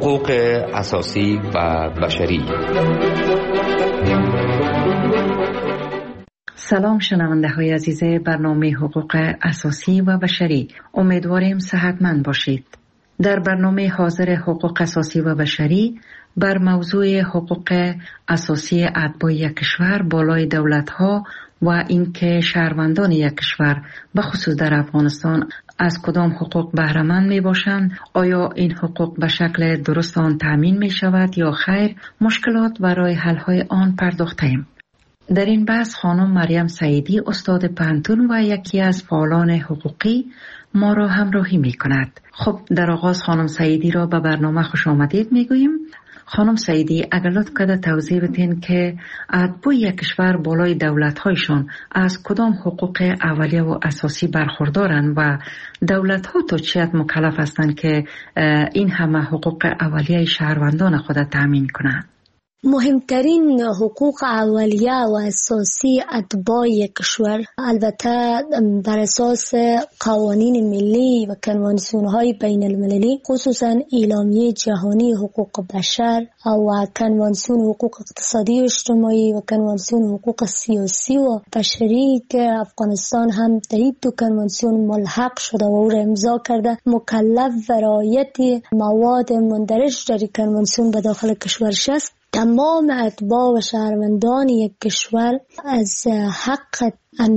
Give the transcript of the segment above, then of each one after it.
حقوق اساسی و بشری. سلام شنونده های عزیز برنامه حقوق اساسی و بشری، امیدواریم صحتمند باشید. در برنامه حاضر حقوق اساسی و بشری بر موضوع حقوق اساسی اتباع یک کشور بالای دولت‌ها و اینکه شهروندان یک کشور به خصوص در افغانستان از کدام حقوق بهره مند می باشند، آیا این حقوق به شکل درست آن تامین می شود یا خیر، مشکلات و راه حل های آن پرداختیم. در این بحث خانم مریم سعیدی استاد پانتون و یکی از فعالان حقوقی ما را همراهی می کند. خب در آغاز خانم سعیدی را به برنامه خوش آمدید می گوییم. خانم سعیدی اگر لطف کرده توضیح بدین که اتباع یک کشور بالای دولت‌هایشان از کدام حقوق اولیه و اساسی برخوردارند و دولت‌ها تا چه حد مکلف هستند که این همه حقوق اولیه شهروندان خود تامین کنند؟ مهمترین حقوق اولیه و اساسی اتباع کشور البته بر اساس قوانین ملی و کنوانسیون‌های بین المللی، خصوصا اعلامیه جهانی حقوق بشر و کنوانسیون حقوق اقتصادی و اجتماعی و کنوانسیون حقوق سیاسی و بشری که افغانستان هم در این دو کنوانسیون ملحق شده و او را امضا کرده، مکلف و رعایت مواد مندرج در کنوانسیون به داخل کشورش است. تمام اتباع و شهروندان یک کشور از حق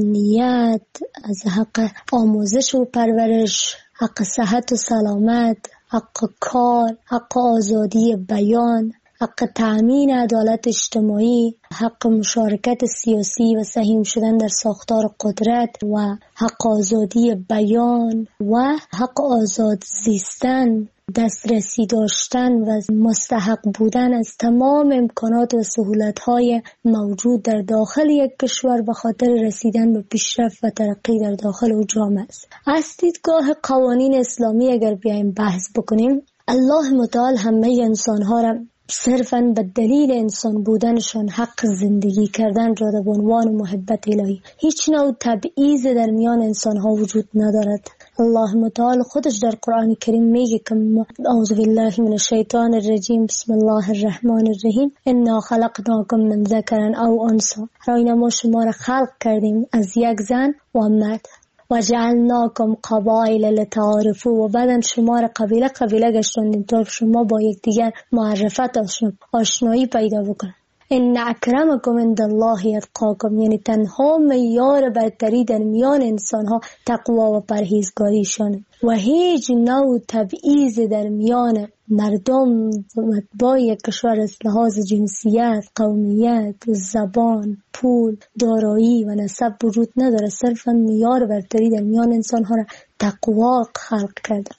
امنیت، از حق آموزش و پرورش، حق صحت و سلامت، حق کار، حق آزادی بیان، حق تأمین عدالت اجتماعی، حق مشارکت سیاسی و سهیم شدن در ساختار قدرت و حق آزادی بیان و حق آزاد زیستن، دسترسی داشتن و مستحق بودن از تمام امکانات و سهولت‌های موجود در داخل یک کشور به خاطر رسیدن به پیشرفت و ترقی در داخل او جامعه است. از دیدگاه قوانین اسلامی اگر بیایم بحث بکنیم، الله متعال همه انسان‌ها را صرفاً به دلیل انسان بودنشان حق زندگی کردن داده به عنوان محبت الهی. هیچ نوع تبعیض در میان انسان‌ها وجود ندارد. الله متعال خودش در قرآن کریم میگه که اعوذ بالله من الشیطان الرجیم بسم الله الرحمن الرحیم انا خلقناکم من ذکر او انثی، راینا ما شما را خلق کردیم از یک زن و مرد و جعلناکم قبایل لتعارفوا، و بعدن شما را قبیله قبیله گشتاندیم تا شما با یکدیگر معرفت آشنایی پیدا بکنید. ان اکرمکم عند الله اتقاکم، یعنی تنها معیار برتری در میان انسان ها تقوا و پرهیزگاریشان و هیچ نوع تبعیض در میان مردم با یک کشور از لحاظ جنسیت، قومیت، زبان، پول، دارایی و نسب وجود نداره. صرفا معیار برتری در میان انسان ها را تقوا خلق کرده.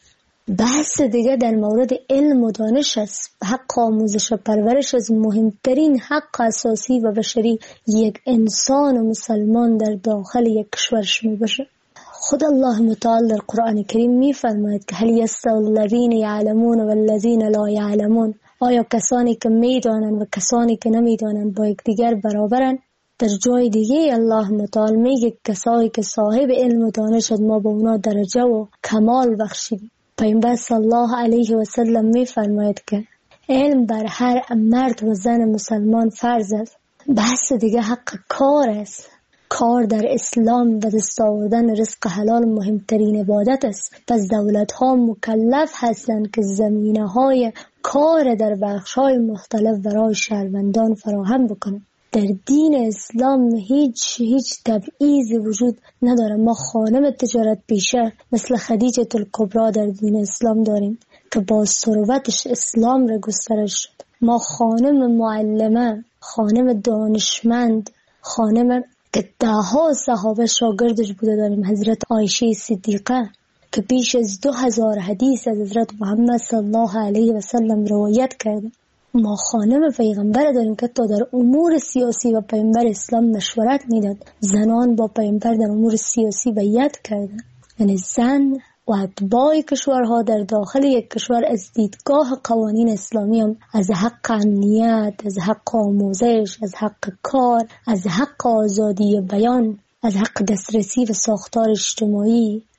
بحث دیگه در مورد علم و دانش است. حق آموزش و پرورش از مهمترین حق اساسی و بشری یک انسان و مسلمان در داخل یک کشور شما باشه. خود الله متعال در قرآن کریم می فرماید که هل یستوی الذین یعلمون و الذین لا یعلمون، آیا کسانی که می دانند و کسانی که نمی دانند با یکدیگر برابرند؟ در جای دیگه الله متعال میگه کسانی که صاحب علم و دانش ما به اونا درجه و کمال بخشید. پیامبر صلی الله علیه و سلم می فرماید که علم بر هر مرد و زن مسلمان فرض است. بحث دیگه حق کار است. کار در اسلام و دست آوردن رزق حلال مهمترین عبادت است. پس دولت ها مکلف هستند که زمینه های کار در بخش های مختلف برای شهروندان فراهم بکنند. در دین اسلام هیچ تبعیض وجود نداره. ما خانم تجارت پیشه مثل خدیجه الکبری در دین اسلام داریم که با ثروتش اسلام را گسترش شد. ما خانم معلمه، خانم دانشمند، خانم که دهها صحابه شاگردش بوده داریم، حضرت عایشه صدیقه که بیش از 2000 حدیث از حضرت محمد صلی الله علیه و سلم روایت کرده. ما خانم پیغمبر داریم که تا در امور سیاسی و پیغمبر اسلام مشورت میداد. زنان با پیغمبر در امور سیاسی بیعت کردن. یعنی زن و اتباع کشورها در داخل یک کشور از دیدگاه قوانین اسلامی هم از حق امنیت، از حق آموزش، از حق کار، از حق آزادی بیان، از حق دسترسی و ساختار اجتماعی،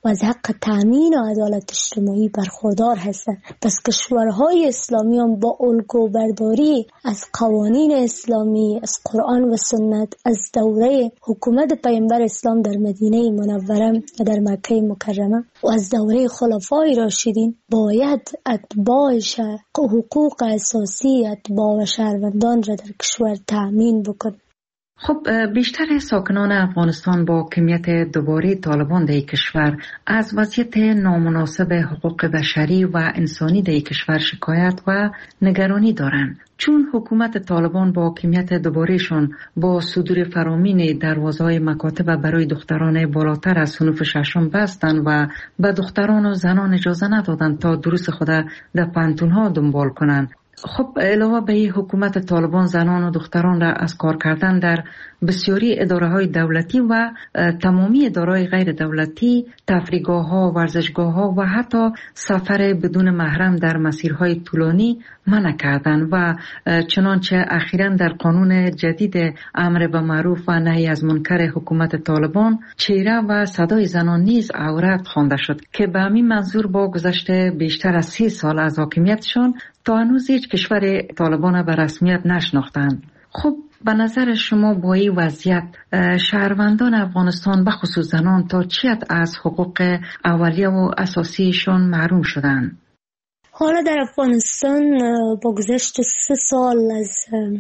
و از حق تأمین عدالت اجتماعی برخوردار هستند. پس کشورهای اسلامی هم با الگوبرداری از قوانین اسلامی، از قرآن و سنت، از دوره حکومت پیامبر اسلام در مدینه منوره و در مکه مکرمه و از دوره خلفای راشدین باید اتباعش حقوق اساسی اتباع و شهروندان را در کشور تأمین بکن. خب بیشتر ساکنان افغانستان با کمیت دوباره طالبان در کشور از وضعیت نامناسب حقوق بشری و انسانی در کشور شکایت و نگرانی دارند، چون حکومت طالبان با کمیت دوبارهشان با صدور فرامین دروازه‌های مکاتب برای دختران بالاتر از صنف ششم بستند و به دختران و زنان اجازه ندادند تا دروس خود در پانتون‌ها دنبال کنند. خب علاوه به این حکومت طالبان زنان و دختران را از کار کردن در بسیاری اداره‌های دولتی و تمامی اداره‌های غیر دولتی، تفریحگاه‌ها، ورزشگاه‌ها و حتی سفر بدون محرم در مسیرهای طولانی منع کردند و چنانچه اخیراً در قانون جدید امر به معروف و نهی از منکر حکومت طالبان چهره و صدای زنان نیز عورت خوانده شد که به همین منظور با گذشت بیشتر از 30 سال از حاکمیتشان تا هنوز هیچ کشور طالبان به رسمیت نشناختند. خب به نظر شما با این وضعیت شهروندان افغانستان به خصوص زنان تا چی حد از حقوق اولیه و اساسیشان محروم شدند؟ حالا در افغانستان با گذشت 3 سال از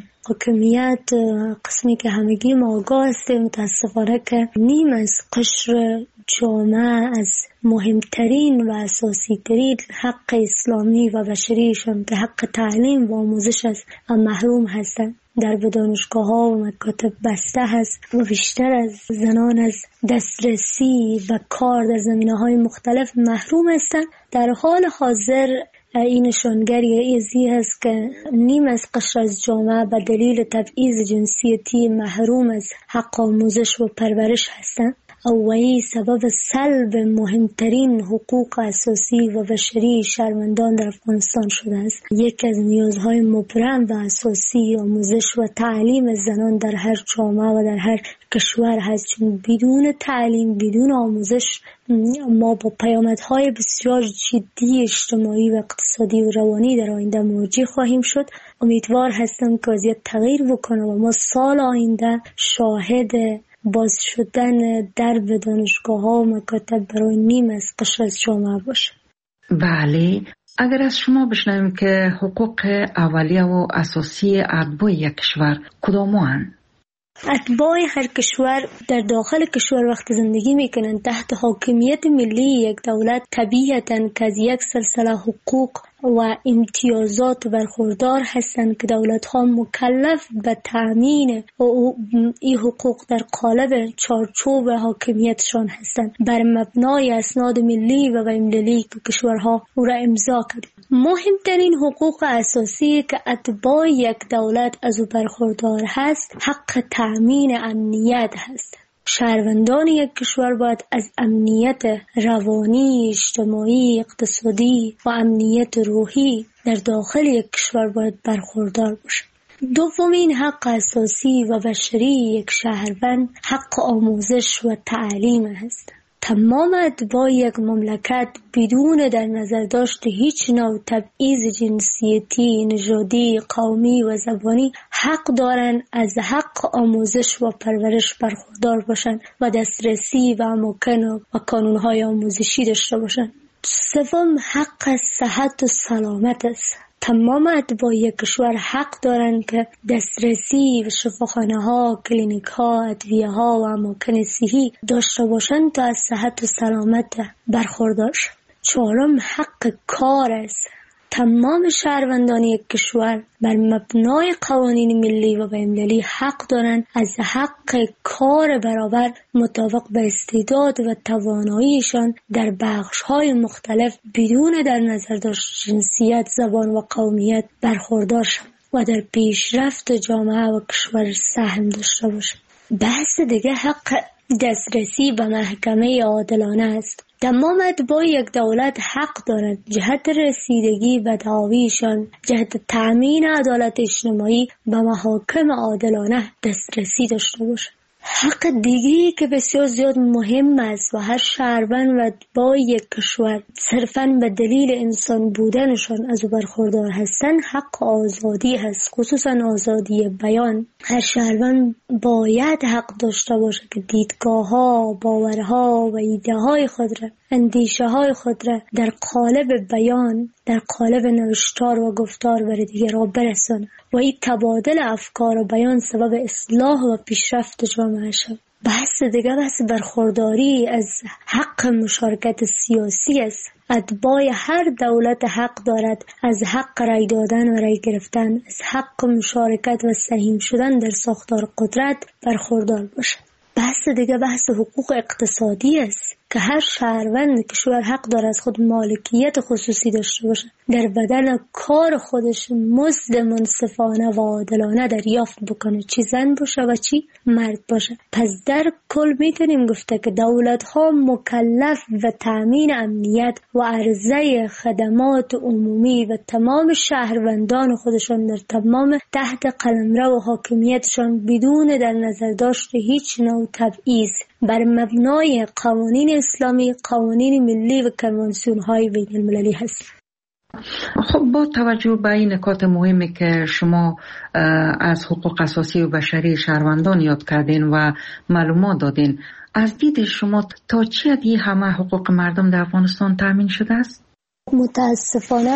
حاکمیت قسمی که همگی ما آگاه هستیم متاسفانه که نیم از قشر جامعه از مهمترین و اساسی ترین حق اسلامی و بشریشان که حق تعلیم و آموزش است و محروم هستند. در دانشگاه ها و مکاتب بسته هست و بیشتر از زنان از دسترسی و کار در زمینه های مختلف محروم هستند. در حال حاضر این نشانگری ازی هست که نیم از قشر از جامعه به دلیل تبعیض جنسیتی محروم از حق آموزش و پرورش هستند. اولی سبب سلب مهمترین حقوق اساسی و بشری شهروندان در افغانستان شده است. یک از نیازهای مبرم و اساسی آموزش و تعلیم زنان در هر جامعه و در هر کشور هست، چون بدون تعلیم، بدون آموزش ما با پیامدهای بسیار جدی اجتماعی و اقتصادی و روانی در آینده مواجه خواهیم شد. امیدوار هستم که وضعیت تغییر بکنه و ما سال آینده شاهد باز شدن درب دانشگاه ها و مکاتب برای نیم از قشر از جامعه باشه. بله، اگر از شما بشنویم که حقوق اولیه و اساسی اتباع یک کشور کدام هستند؟ اتباع هر کشور در داخل کشور وقت زندگی میکنن تحت حاکمیت ملی یک دولت طبیعتاً که از یک سلسله حقوق و امتیازات برخوردار هستند که دولت‌ها مکلف به تأمین این حقوق در قالب چارچوب حاکمیتشان هستند بر مبنای اسناد ملی و بین‌المللی که کشورها او را امضا کرد. مهمترین حقوق اساسی که اتباع یک دولت از او برخوردار هست حق تأمین امنیت هست. شهروندان یک کشور باید از امنیت روانی، اجتماعی، اقتصادی و امنیت روحی در داخل یک کشور باید برخوردار باشند. دومین حق اساسی و بشری یک شهروند حق آموزش و تعلیم است. تمام اتباع یک مملکت بدون در نظر داشت هیچ نوع تبعیض جنسیتی، نژادی، قومی و زبانی حق دارند از حق آموزش و پرورش برخوردار باشند و دسترسی و اماکن و کانونهای آموزشی داشته باشند. سوم حق صحت و سلامت است. تمام اتباع یک کشور حق دارند که دسترسی به شفاخانه ها، کلینیک ها، ادویه ها و اماکن صحی داشته باشند تا از صحت و سلامت برخوردار شوند. چهارم حق کار است. تمام شهروندان یک کشور بر مبنای قوانین ملی و بین‌المللی حق دارند از حق کار برابر مطابق به استعداد و تواناییشان در بخش‌های مختلف بدون در نظر داشت جنسیت، زبان و قومیت برخوردار شوند و در پیشرفت جامعه و کشور سهم داشته باشند. بحث دیگه حق دسترسی به محکمه عادلانه است. تمام اتباع یک دولت حق دارند جهت رسیدگی به دعاویشان، جهت تأمین عدالت اجتماعی به محاکم عادلانه دسترسی داشته باشند. حق دیگری که بسیار زیاد مهم است و هر شهروند و با یک کشور صرفاً به دلیل انسان بودنشان از او برخوردار هستند حق آزادی هست، خصوصاً آزادی بیان. هر شهروند باید حق داشته باشه که دیدگاه‌ها، باورها و ایده‌های خود را، اندیشه‌های خود را در قالب بیان، در قالب نوشتار و گفتار بر دیگران برساند و این تبادل افکار و بیان سبب اصلاح و پیشرفت جامعه شد. بحث دیگه بحث برخورداری از حق مشارکت سیاسی است. اتباع هر دولت حق دارد از حق رای دادن و رای گرفتن، از حق مشارکت و سهیم شدن در ساختار قدرت برخوردار باشد. بحث دیگه بحث حقوق اقتصادی است که هر شهروند کشور حق داره از خود مالکیت خصوصی داشته باشه، در بدن کار خودش مزد منصفانه و عادلانه دریافت بکنه، چی زن باشه و چی مرد باشه. پس در کل میتونیم گفته که دولت ها مکلف و تامین امنیت و عرضه خدمات عمومی و تمام شهروندان خودشان در تمام تحت قلمرو و حاکمیتشان بدون در نظر داشت هیچ نوع تبعیض بر مبنای قوانین اسلامی، قوانین ملی و کنوانسیون‌های بین‌المللی هست. خب با توجه به این نکات مهمی که شما از حقوق اساسی و بشری شهروندان یاد کردین و معلومات دادین، از دید شما تا چه حدی همه حقوق مردم در افغانستان تامین شده است؟ متاسفانه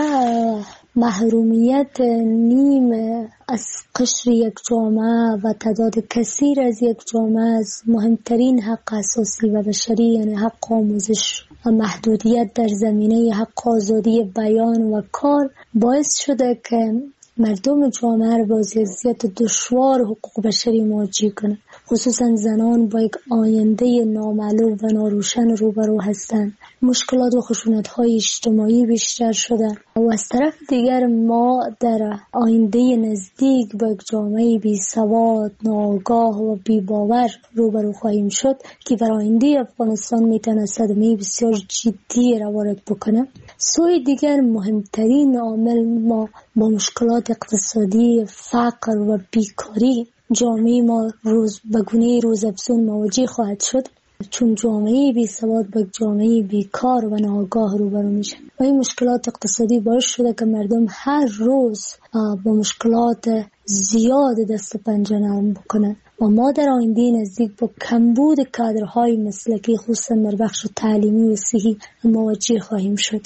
محرومیت نیم از قشر یک جامعه و تعداد کثیر از یک جامعه از مهمترین حق اساسی و بشری یعنی حق آموزش و محدودیت در زمینه حق آزادی بیان و کار باعث شده که مردم جامعه را با وضعیت دشوار حقوق بشری مواجه کنند. خصوصا زنان با یک آینده نامعلوم و ناروشن روبرو هستند. مشکلات و خشونت‌های اجتماعی بیشتر شده و از طرف دیگر ما در آینده نزدیک با یک جامعه بی‌سواد، ناآگاه و بی‌باور روبرو خواهیم شد که بر آینده افغانستان میتونه صدمه بسیار جدی را وارد بکنه. سوی دیگر مهمترین عامل ما با مشکلات اقتصادی، فقر و بیکاری جامعه ما به گونه روزافزون مواجه خواهد شد، چون جامعه بی‌سواد با جامعه بیکار و ناآگاه روبرو میشه و این مشکلات اقتصادی باعث شده که مردم هر روز با مشکلات زیاد دست پنجه نرم بکنن و ما در آینده نزدیک با کمبود کادرهای مسلکی خصوصا در بخش تعلیمی و صحی مواجه خواهیم شد.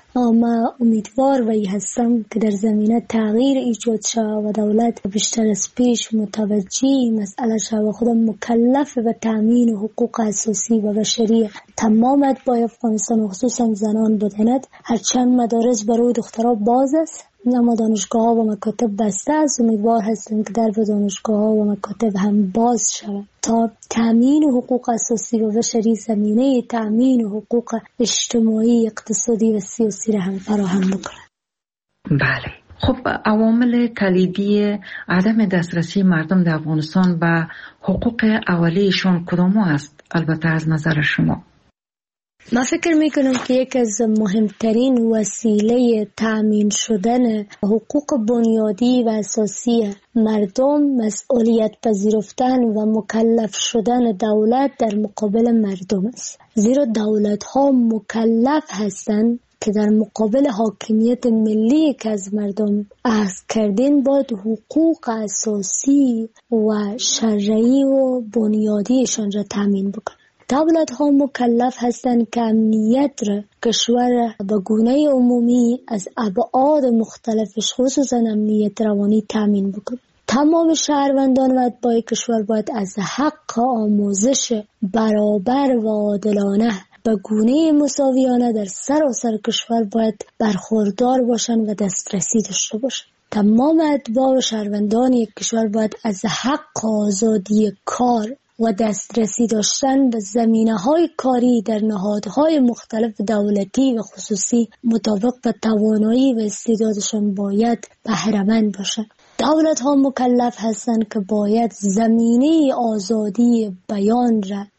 ما امیدوار و هستم که در زمینه تغییر ایجاد شود و دولت بیشتر از پیش متوجه مسئله شود و خودم مکلف به تامین حقوق اساسی و بشری تمام اتباع افغانستان و خصوصا زنان بداند. هرچند مدارس برای دخترها باز است اما دانشگاه‌ها و مکاتب بسته است. امیدوار هستم که در دانشگاه‌ها و مکاتب هم باز شود تا تامین حقوق اساسی و بشری زمینه تامین حقوق اجتماعی، اقتصادی و سیاسی را هم فراهم بکنند. بله. خب عوامل کلیدی عدم دسترسی مردم در افغانستان به حقوق اولیه‌شان کدام است؟ البته از نظر شما. من فکر میکنم که یک از مهمترین وسیله تامین شدن حقوق بنیادی و اساسی مردم مسئولیت پذیرفتن و مکلف شدن دولت در مقابل مردم است. زیرا دولت ها مکلف هستند که در مقابل حاکمیت ملی که از مردم اخذ کردن باید حقوق اساسی و شرعی و بنیادیشان را تامین بکنند. دولت ها مکلف هستند که امنیت را کشور به گونه عمومی از ابعاد مختلفش خصوصا امنیت روانی تامین بکنند. تمام شهروندان و اتباع کشور باید از حق آموزش برابر و عادلانه به گونه مساویانه در سراسر کشور باید برخوردار باشند و دسترسی داشته باشند. تمام اتباع و شهروندان یک کشور باید از حق آزادی کار و دسترسی داشتن به زمینه‌های کاری در نهادهای مختلف دولتی و خصوصی مطابق به توانایی و استعدادشان باید بهره‌مند باشند. دولت‌ها مکلف هستند که باید زمینه آزادی بیان را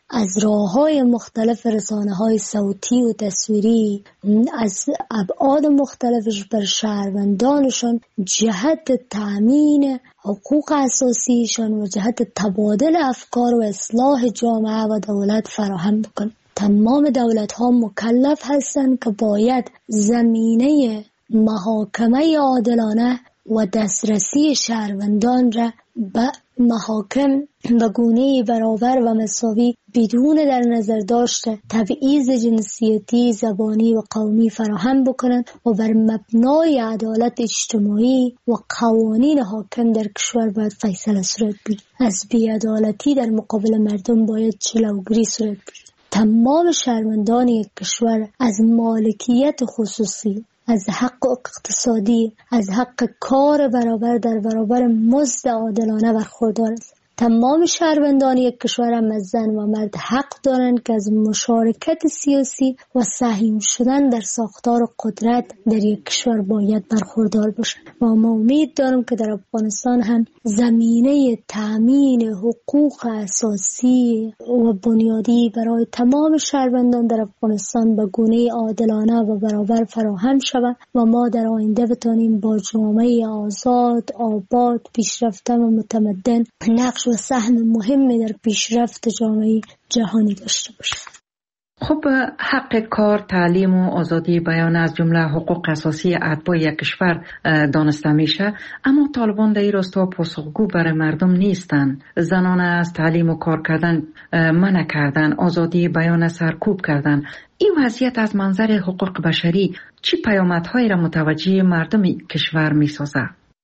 از راه‌های مختلف رسانه‌های صوتی و تصویری از ابعاد مختلفش بر شهروندانشان جهت تأمین حقوق اساسیشان و جهت تبادل افکار و اصلاح جامعه و دولت فراهم بکن. تمام دولت‌ها مکلف هستند که باید زمینه محاکمه عادلانه و دسترسی شهروندان را به محاکم به گونه برابر و مساوی بدون در نظر داشته تبعیض جنسیتی، زبانی و قومی فراهم بکنند و بر مبنای عدالت اجتماعی و قوانین حاکم در کشور باید فیصله صورت بگیرد. از بی‌عدالتی در مقابل مردم باید جلوگیری صورت بگیرد. تمام شهروندان یک کشور از مالکیت خصوصی، از حق اقتصادی، از حق کار برابر در برابر مزد عادلانه برخوردار است. تمام شهروندان یک کشور هم از زن و مرد حق دارند که از مشارکت سیاسی و سهم شدن در ساختار قدرت در یک کشور باید برخوردار باشند. و ما امید دارم که در افغانستان هم زمینه تأمین حقوق اساسی و بنیادی برای تمام شهروندان در افغانستان به گونه عادلانه و برابر فراهم شود و ما در آینده بتانیم با جامعه آزاد، آباد، پیشرفته و متمدن نقش و سهم مهمی در پیشرفت جامعه جهانی داشته باشد. خب حق کار، تعلیم و آزادی بیان از جمله حقوق اساسی اتباع یک کشور دانسته میشه، اما طالبان در این راستا پاسخگو برای مردم نیستند. زنان از تعلیم و کار کردن منع کردن، آزادی بیان سرکوب کردن. این وضعیت از منظر حقوق بشری چی پیامدهایی را متوجه مردم کشور میسازه؟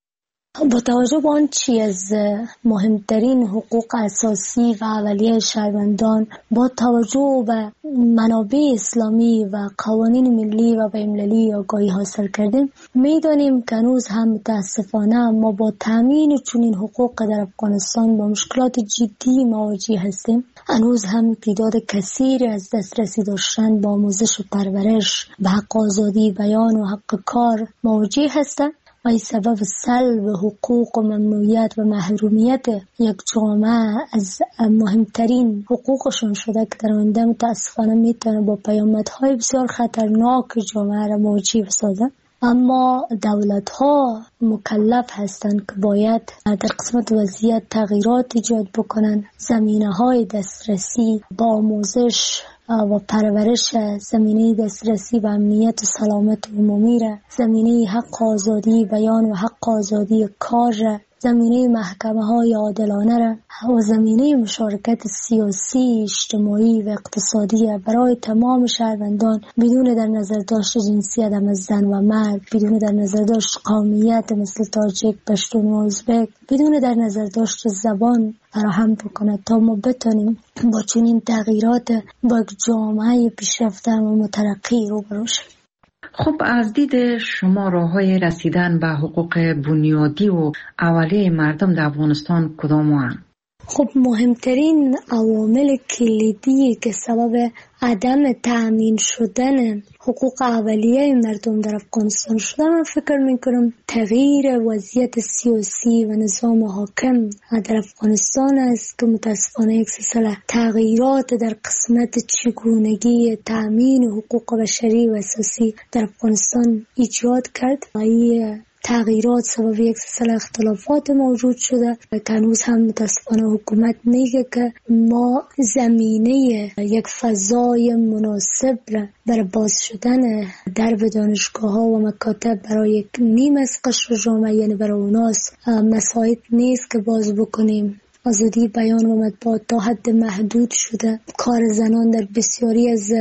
با توجه به آن چی از مهمترین حقوق اساسی و اولیه شهروندان، با توجه به منابع اسلامی و قوانین ملی و بین‌المللی آگاهی حاصل کردیم، می‌دانیم که هنوز هم متاسفانه ما با تامین چنین حقوق در افغانستان با مشکلات جدی مواجه هستیم. هنوز هم تعداد کثیری از دسترسی داشتن با آموزش و پرورش، به حق آزادی بیان و حق کار مواجه هستند و این سبب سلب حقوق و ممنوعیت و محرومیت یک جامعه از مهمترین حقوقشون شده که در آینده متاسفانه میتونه با پیامدهای بسیار خطرناک جامعه را مواجه بسازه. اما دولت‌ها مکلف هستند که باید در قسمت وضعیت تغییرات ایجاد بکنند. زمینه‌های دسترسی با آموزش و پرورش، زمینه دسترسی به امنیت و سلامت عمومی را، زمینه حق آزادی بیان و حق آزادی کار را، زمینه محکمه‌های عادلانه را و زمینه مشارکت سیاسی، اجتماعی و اقتصادی برای تمام شهروندان بدون در نظر داشت جنسیت از زن و مرد، بدون در نظر داشت قومیت مثل تاجیک، پشتون و ازبک، بدون در نظر داشت زبان فراهم بکنه تا ما بتونیم با چنین تغییرات با جامعه پیشرفته و مترقی روبرو شویم. خب از دید شما راه‌های رسیدن به حقوق بنیادی و اولیه مردم در افغانستان کدام هستند؟ خب مهمترین عوامل کلیدی که سبب عدم تأمین شدن حقوق اولیه مردم در افغانستان شده، من فکر میکنم تغییر وضعیت سیاسی و نظام حاکم در افغانستان است که متاسفانه یک سلسله تغییرات در قسمت چگونگی تأمین حقوق بشری و اساسی در افغانستان ایجاد کرد. تغییرات سبب یک سلسله اختلافات موجود شده و هنوز هم متاسفانه حکومت میگه که ما زمینه یک فضای مناسب برای باز شدن درب دانشگاه ها و مکاتب برای یک نیم از قشر جامعه، یعنی برای اوناست، مساعد نیست که باز بکنیم. آزادی بیان و مطبوعات تا حد محدود شده. کار زنان در بسیاری از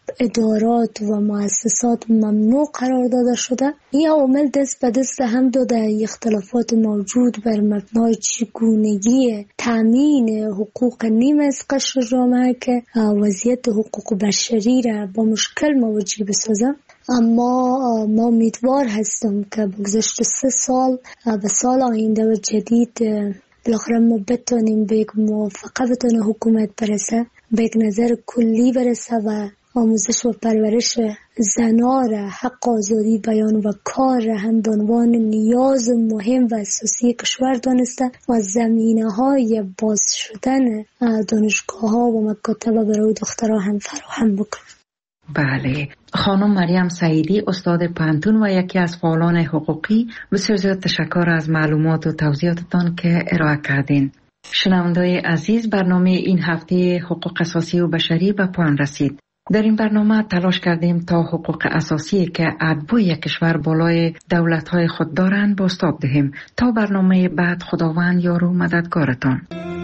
ادارات و مؤسسات ممنوع قرار داده شده. این عوامل دست به دست هم داده اختلافات موجود بر مبنای چگونگی تامین حقوق نیم از قشر جامعه که وضعیت حقوق بشری را با مشکل مواجه بسازه. اما ما امیدوار هستم که بگذشت 3 سال به سال آینده و جدید بالاخره ما بتونیم به یک موافقه بتونه حکومت برسه، به یک نظر کلی برسه و آموزش و پرورش زنان را، حق آزادی بیان و کار را هم به عنوان نیاز مهم و اساسی کشور دانسته و زمینه‌های باز شدن دانشگاه‌ها و مکاتب برای دخترها هم فراهم بکنه. بله، خانم مریم سعیدی، استاد پانتون و یکی از فعالان حقوقی، بسیار زیاد تشکر از معلومات و توضیحاتتان که ارائه کردین. شنونده‌های عزیز، برنامه این هفته حقوق اساسی و بشری به پایان رسید. در این برنامه تلاش کردیم تا حقوق اساسی که اتباع کشور بالای دولت‌های خود دارند بازتاب دهیم. تا برنامه بعد، خداوند یار و مددگارتان.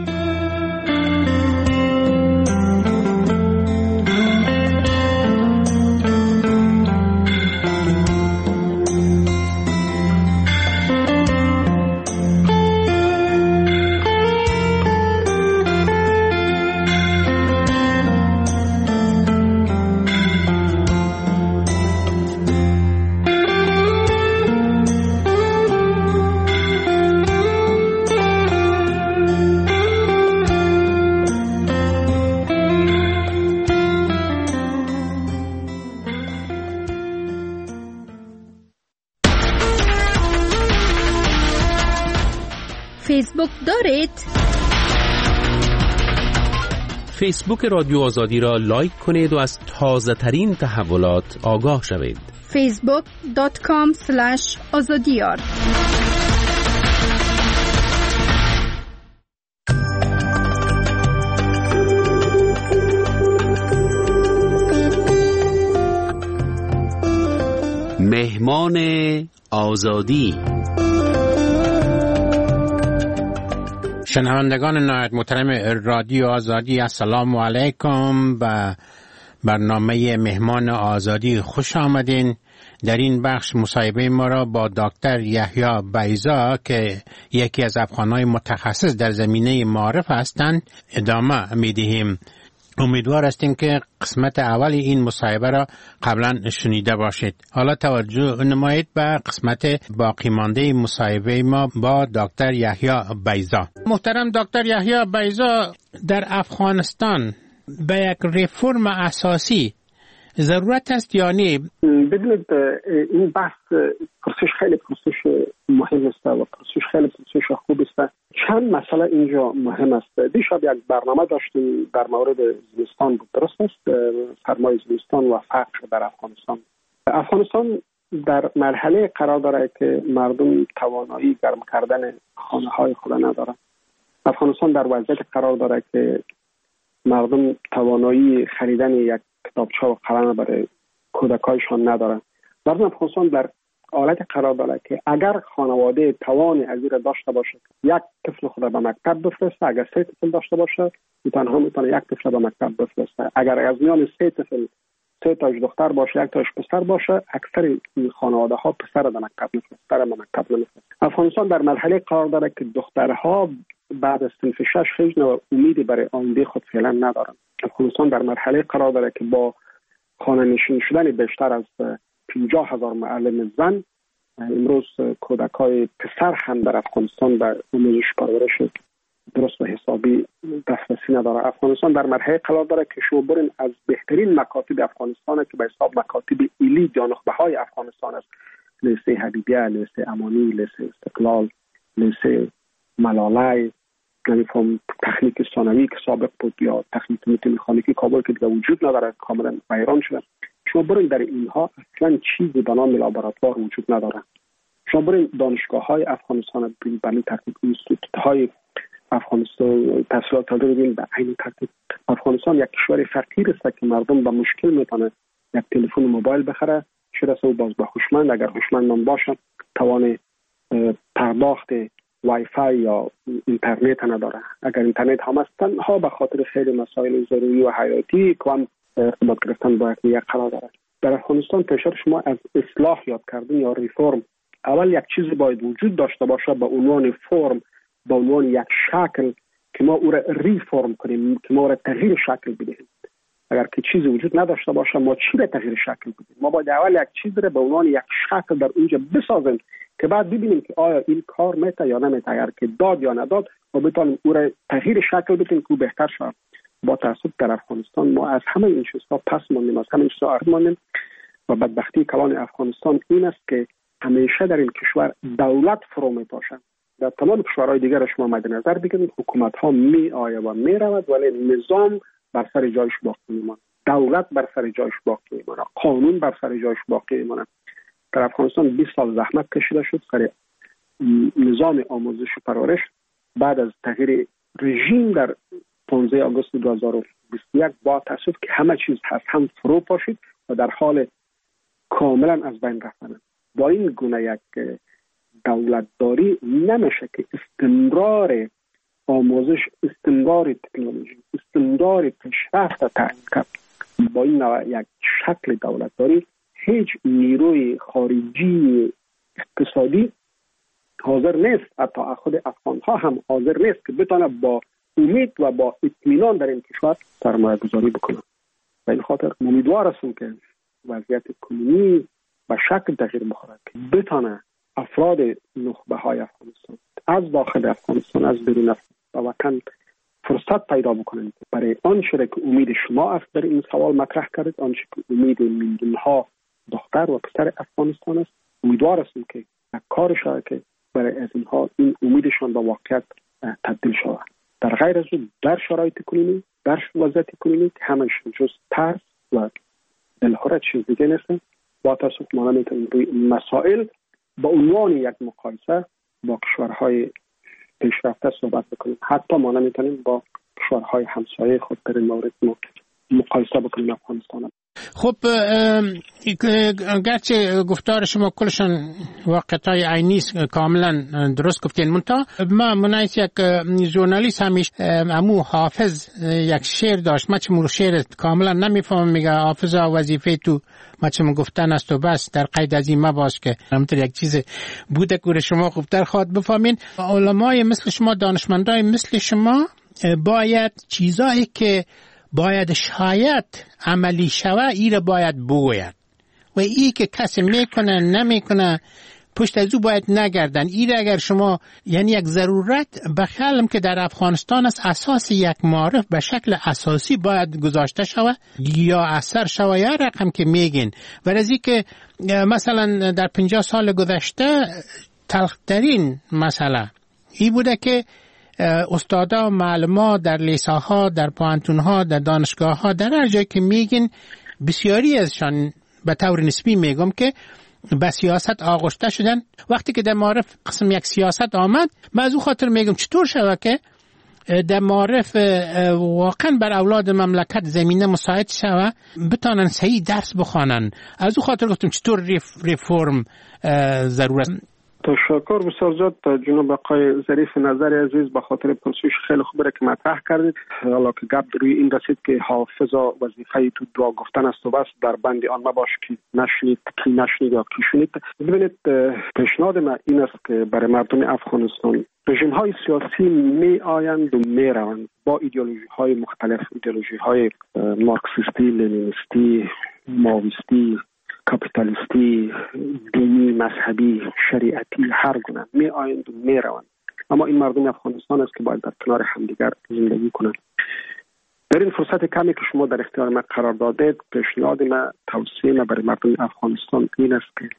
فیسبوک دارید؟ فیسبوک رادیو آزادی را لایک کنید و از تازه ترین تحولات آگاه شوید. facebook.com/azadiyar مهمان آزادی. شنوندگان نهایت محترم رادیو آزادی، السلام علیکم. و برنامه مهمان آزادی خوش آمدین. در این بخش مصاحبه ما را با دکتر یحیی بیضا که یکی از افغان‌های متخصص در زمینه معارف هستند ادامه می‌دهیم. امیدوار هستیم که قسمت اول این مصاحبه را قبلا شنیده باشید. حالا توجه نمایید به قسمت باقی مانده مصاحبه ما با دکتر یحیی بیضا. محترم دکتر یحیی بیضا، در افغانستان به یک ریفرم اساسی ضرورت است یا نه؟ ببینید، این بحث پرسش خیلی پرسش مهم است و پرسش خیلی پرسش خوب است. چند مسئله اینجا مهم است. دیشب یک برنامه داشتیم در مورد زمستان بود، درست است؟ سرمای زمستان و فقر در افغانستان. افغانستان در مرحله قرار داره که مردم توانایی گرم کردن خانه های خود ندارند. افغانستان در وضعیت قرار داره که مردم توانایی خریدن یک کتابچه و قلم برای کودکایشان ندارند. مردم افغانستان در حالت قرار داره که اگر خانواده توان از این داشته باشه یک طفل خود به مکتب بفرسته، اگر 3 طفل داشته باشه تنها میتونه یک طفل به مکتب بفرسته. اگر از میان 3 طفل 3 تاش دختر باشه 1 تاش پسر باشه، اکثر این خانواده ها پسر به مکتب نمیفرسته. افغانستان در مرحله قرار داره که دخترها بعد از صنف 6 هیچ نوع امیدی برای آینده خود فعلا ندارند. افغانستان در مرحله قرار داره که با خانه نشین شدن بیشتر از 50,000 معلم زن، امروز کودکای پسر هم در افغانستان به آموزش پرورش درست و حسابی دسترسی نداره. افغانستان در مرحله قرار داره که شما برین از بهترین مکاتب افغانستان که به حساب مکاتب ایلی یا نخبه‌های افغانستان است، لیسه حبیبیه، لیسه امانی، لیسه استقلال، لیسه ملاله، یعنی تکنیک ثانوی که سابق بود یا تکنیک مکانیکی کابل که دیگه وجود نداره، کاملا ویران شده. شما برین در اینها اصلا چیزی به نام لابراتوار وجود نداره. شما برین دانشگاه‌های افغانستان ببینید، به این ترتیب اینستیتوت‌های افغانستان تحصیلات رو ببینید به این ترتیب. افغانستان یک کشور فقیر است که مردم با مشکل میتونه یک تلفن موبایل بخره، چه رسه و باز به هوشمند، اگر هوشمند نباشه توان پرداخت وای فای یا اینترنت نداره. اگر اینترنت هم است تنها به خاطر خیلی مسائل ضروری و حیاتی که هم ارتباط گرفتن با یک قرار داره. در افغانستان پیشتر شما از اصلاح یاد کردن یا ریفرم، اول یک چیزی باید وجود داشته باشه به عنوان فرم، به عنوان یک شکل که ما او را ریفرم کنیم، که ما او را تغییر شکل بدهیم. اگر که چیزی وجود نداشته باشه ما چی را تغییر شکل بدیم؟ ما باید اول یک چیز را به عنوان یک شکل در اونجا بسازیم که بعد ببینیم که آیا این کار میته یا نمیته. اگر که داد یا نداد ما بتونیم او را تغییر شکل بدیم که بهتر شود. با تاسف در افغانستان ما از همه این چیزها پس ماندیم، از همه این چیزها عقب ماندیم و بدبختی کلان افغانستان این است که همیشه در این کشور دولت فرو میپاشد. در تمام کشورهای دیگر شما مد نظر بگیرید حکومت ها می آید و می رود ولی نظام بر سر جایش باقی میماند، دولت بر سر جایش باقی میماند، قانون بر سر جایش باقی میماند. در افغانستان 20 سال زحمت کشیده شد سر نظام آموزش و پرورش. بعد از تغییر رژیم در 15 آگوست 2021 با تاسف که همه چیز هست هم فرو پاشید و در حال کاملا از بین رفتن. با این گونه یک دولتداری نمیشه که استمرار آموزش، استمرار تکنولوژی، استمرار پیشرفت تعیین کرد. با این نوع یک شکل دولتداری هیچ نیروی خارجی اقتصادی حاضر نیست، حتی خود افغان ها هم حاضر نیست که بتونه با امید و با اطمینان در این کشور سرمایه گذاری بکنه. و این خاطر امیدوار هستم که وضعیت کنونی به شکل تغییر بخوره که بتونه افراد نخبه های افغانستان از داخل افغانستان از بیرون افغانستان و وطن فرصت پیدا بکنند برای آنچه که امید شما است در این سوال مطرح کردید، آنچه که امید میلیون ها دختر و پسر افغانستان است. امیدوار هستم که کار شود که برای از اینها این امیدشان به واقعیت تبدیل شود. در غیر از اون در شرایط کنونی، در وضعیت کنونی که همش جز ترس و دلهره چیز دیگه نیست. با تاسف ما نمیتونیم روی مسائل با عنوان یک مقایسه با کشورهای پیشرفته صحبت بکنیم. حتی ما نمیتونیم با کشورهای همسایه خود در این مورد مقایسه بکنیم افغانستان. خب گرچه گفتار شما کلشان واقعیت‌های عینی کاملا درست گفتین، منتها ما منایس یک ژورنالیست همیشه امو حافظ یک شعر داشت، ما چمون شعر کاملا نمیفهمم، میگه حافظا وظیفه تو ما چمون گفتن است و بس، در قید از این مباش که همینطور یک چیز بوده که شما خوبتر خواهد بفهمین. علمای مثل شما، دانشمندای مثل شما باید چیزایی که باید شاید عملی شوه ایره باید بگوید و ای که کسی میکنه نمیکنه پشت از او باید نگردن. ایره اگر شما یعنی یک ضرورت بخیالم که در افغانستان است اساس یک معارف به شکل اساسی باید گذاشته شوه یا اثر شوه یا رقم که میگین. ورزی که مثلا در 50 سال گذشته تلخترین مسئله ای بوده که استادا و معلم‌ها در لیساها، در پوانتون‌ها، در دانشگاه‌ها، در هر جایی که میگین بسیاری ازشان به طور نسبی میگم که به سیاست آغشته شدن. وقتی که در معارف قسم یک سیاست آمد، من از اون خاطر میگم چطور شود که در معارف واقعا بر اولاد مملکت زمینه مساعد شود بتانن صحیح درس بخوانن. از اون خاطر گفتم چطور ریفورم ضرورت. تشکر بسیار زیاد جناب آقای ظریف نظر عزیز به خاطر پرسش خیلی خوبه که مطرح کردید. حالا که گپ روی این رسید که حافظ وظیفه تو دعا گفتن است و بس، در بند آن مباش که نشنید کی نشنید یا کی شنید. ببینید پیشنهاد من این است که برای مردم افغانستان رژیم های سیاسی می آیند و می روند با ایدئولوژی های مختلف، ایدئولوژی های مارکسیستی، لنینیستی، ماویستی، کاپیتالیستی، دینی، مذهبی، شریعتی، هر گونه می آیند و می روند. اما این مردم افغانستان است که باید در کنار همدیگر زندگی کنند. در این فرصت کمی که شما در اختیار من قرار دادید، پیشنهاد من، توصیه من برای مردم افغانستان این است که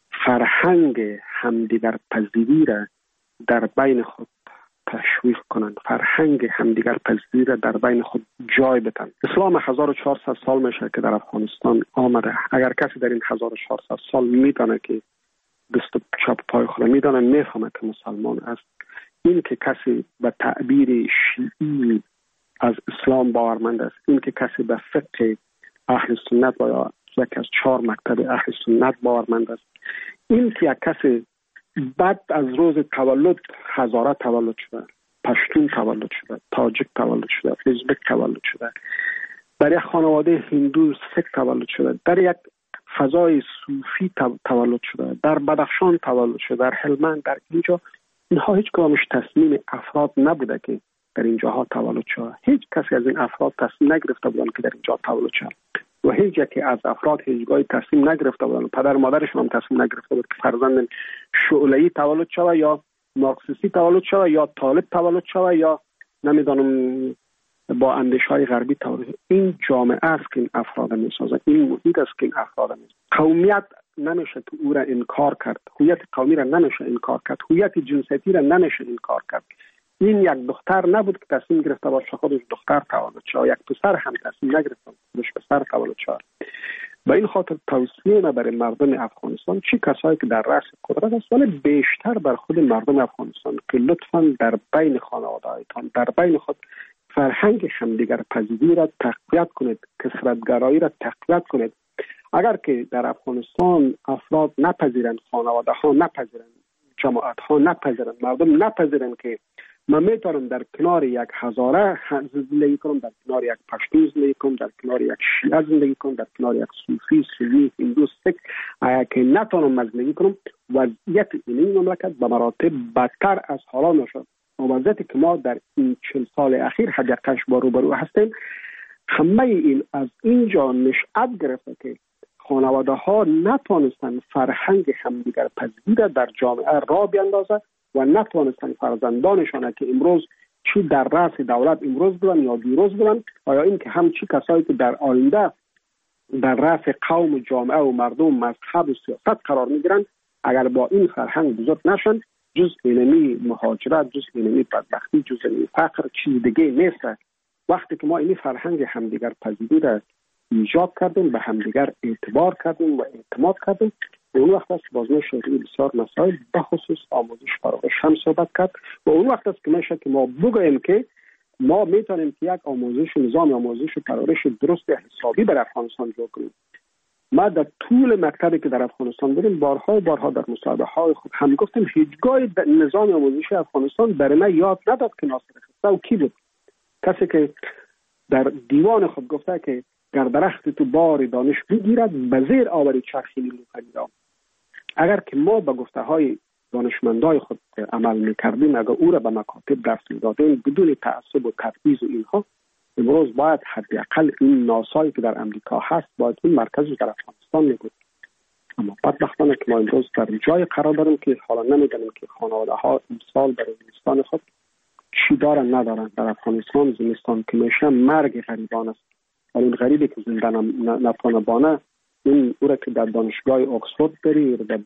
فرهنگ همدیگر پذیری را در بین خود تشویق کنند، فرهنگ همدیگر پذیری را در بین خود جای بدن. اسلام 1400 سال میشه که در افغانستان آمده. اگر کسی در این 1400 سال میدانه که دست چپ پای خود میدانه، میفهمه که مسلمان است. این که کسی به تعبیر شیعی از اسلام باورمند است، این که کسی به فقه اهل سنت و یا یکی از 4 مکتب اهل سنت باورمند است، این که یک کسی بعد از روز تولد هزاره تولد شده، پشتون تولد شده، تاجیک تولد شده، ازبک تولد شده، در یک خانواده هندو سیک تولد شده، در یک فضای صوفی تولد شده، در بدخشان تولد شده، در هلمند، در اینجا، اینها هیچ کدامش تصمیم افراد نبوده که در اینجاها تولد شده. هیچ کسی از این افراد تصمیم نگرفته بودن که در اینجا تولد شده و هیچ یکی از افراد هیچگاهی تصمیم نگرفته بودن، پدر مادرشون هم تصمیم نگرفته بود که فرزند شعله‌ای تولد شده یا مارکسیستی تولد شده یا طالب تولد شده یا نمیدونم با اندیشه‌های غربی توضیح. این جامعه است که این افراد میسازه، این محیط است که این افراد میسازه. قومیت نمیشه که او را انکار کرد، هویت قومی را نمیشه انکار کرد، هویت جنسیتی را نمیشه انکار کرد. این یک دختر نبود که تصمیم گرفته باشه خودش دختر تولد شد، یک پسر هم تصمیم نگرفته خودش پسر تولد شد. به این خاطر توصیه ما برای مردم افغانستان، چه کسایی که در رأس قدرت است ولی بیشتر بر خود مردم افغانستان، که لطفاً در بین خانواده‌هایتان، در بین خود فرهنگ همدیگر پذیری را تقویت کنید، کثرت‌گرایی را تقویت کنید. اگر که در افغانستان افراد نپذیرند، خانواده‌ها نپذیرند، جماعت‌ها نپذیرند، مردم نپذیرند که من میتونم در کنار یک هزاره زندگی کنم، در کنار یک پشتو زندگی کنم، در کنار یک شیعه زندگی کنم، در کنار یک صوفی، سنی، هندو، سیک، که نتونم زندگی کنم، وضعیت این مملکت به مراتب بدتر از حالا نشد. وضعیتی که ما در این 40 سال اخیر حداقلش با روبرو هستیم، همه این از اینجا نشأت گرفته که خانواده ها نتوانستند فرهنگ همدیگر پذیری در جامعه را بیندازند و نتوانستند فرزندانشان که امروز چی در رأس دولت امروز بودن یا دیروز بودن، آیا این که همچی کسایی که در آینده در رأس قوم، جامعه و مردم، مذهب و سیاست قرار میگیرند، اگر با این فرهنگ بزرگ نشن، جز اینمی مهاجرت، جز اینمی بدبختی، جز اینمی فقر چیز دیگه نیست. وقتی که ما این فرهنگ همدیگر پذیری را ایجاد کردیم، به همدیگر اعتبار کردیم و اعتماد کردیم، اون وقت است باز میشه بسیار مسائل به خصوص آموزش فراغش هم صحبت کرد و اون وقت است که میشه که ما بگوییم که ما میتونیم که یک آموزش، نظام آموزش و پرورش درست حسابی در افغانستان جور کنیم. ما در طول مکتبی که در افغانستان بودیم بارها در مصاحبه های خود هم گفتیم هیچگاه نظام آموزشی افغانستان برای ما یاد نداد که ناصر خسرو کی بود، کسی که در دیوان خود گفته که گر درخت تو بار دانش بگیرد به زیر آوری چرخی نیلوفری را. اگر که ما به گفته های دانشمندای خود عمل میکردیم، اگر او را به مکاتب درس میدادیم بدون تعصب و تبعیض و اینها، امروز باید حداقل این ناسایی که در امریکا هست باید این مرکزی در افغانستان میبود. اما بدبختانه که ما امروز در جای قرار داریم که حالا نمیدانیم که خانواده ها امسال برای زمستان خود چی دارن ندارن. در افغانستان زمستان که میشه مرگ غریبان است. این غریبی که زنده نتونه بانه، این او را که در دانشگاه اکسفورد بری، در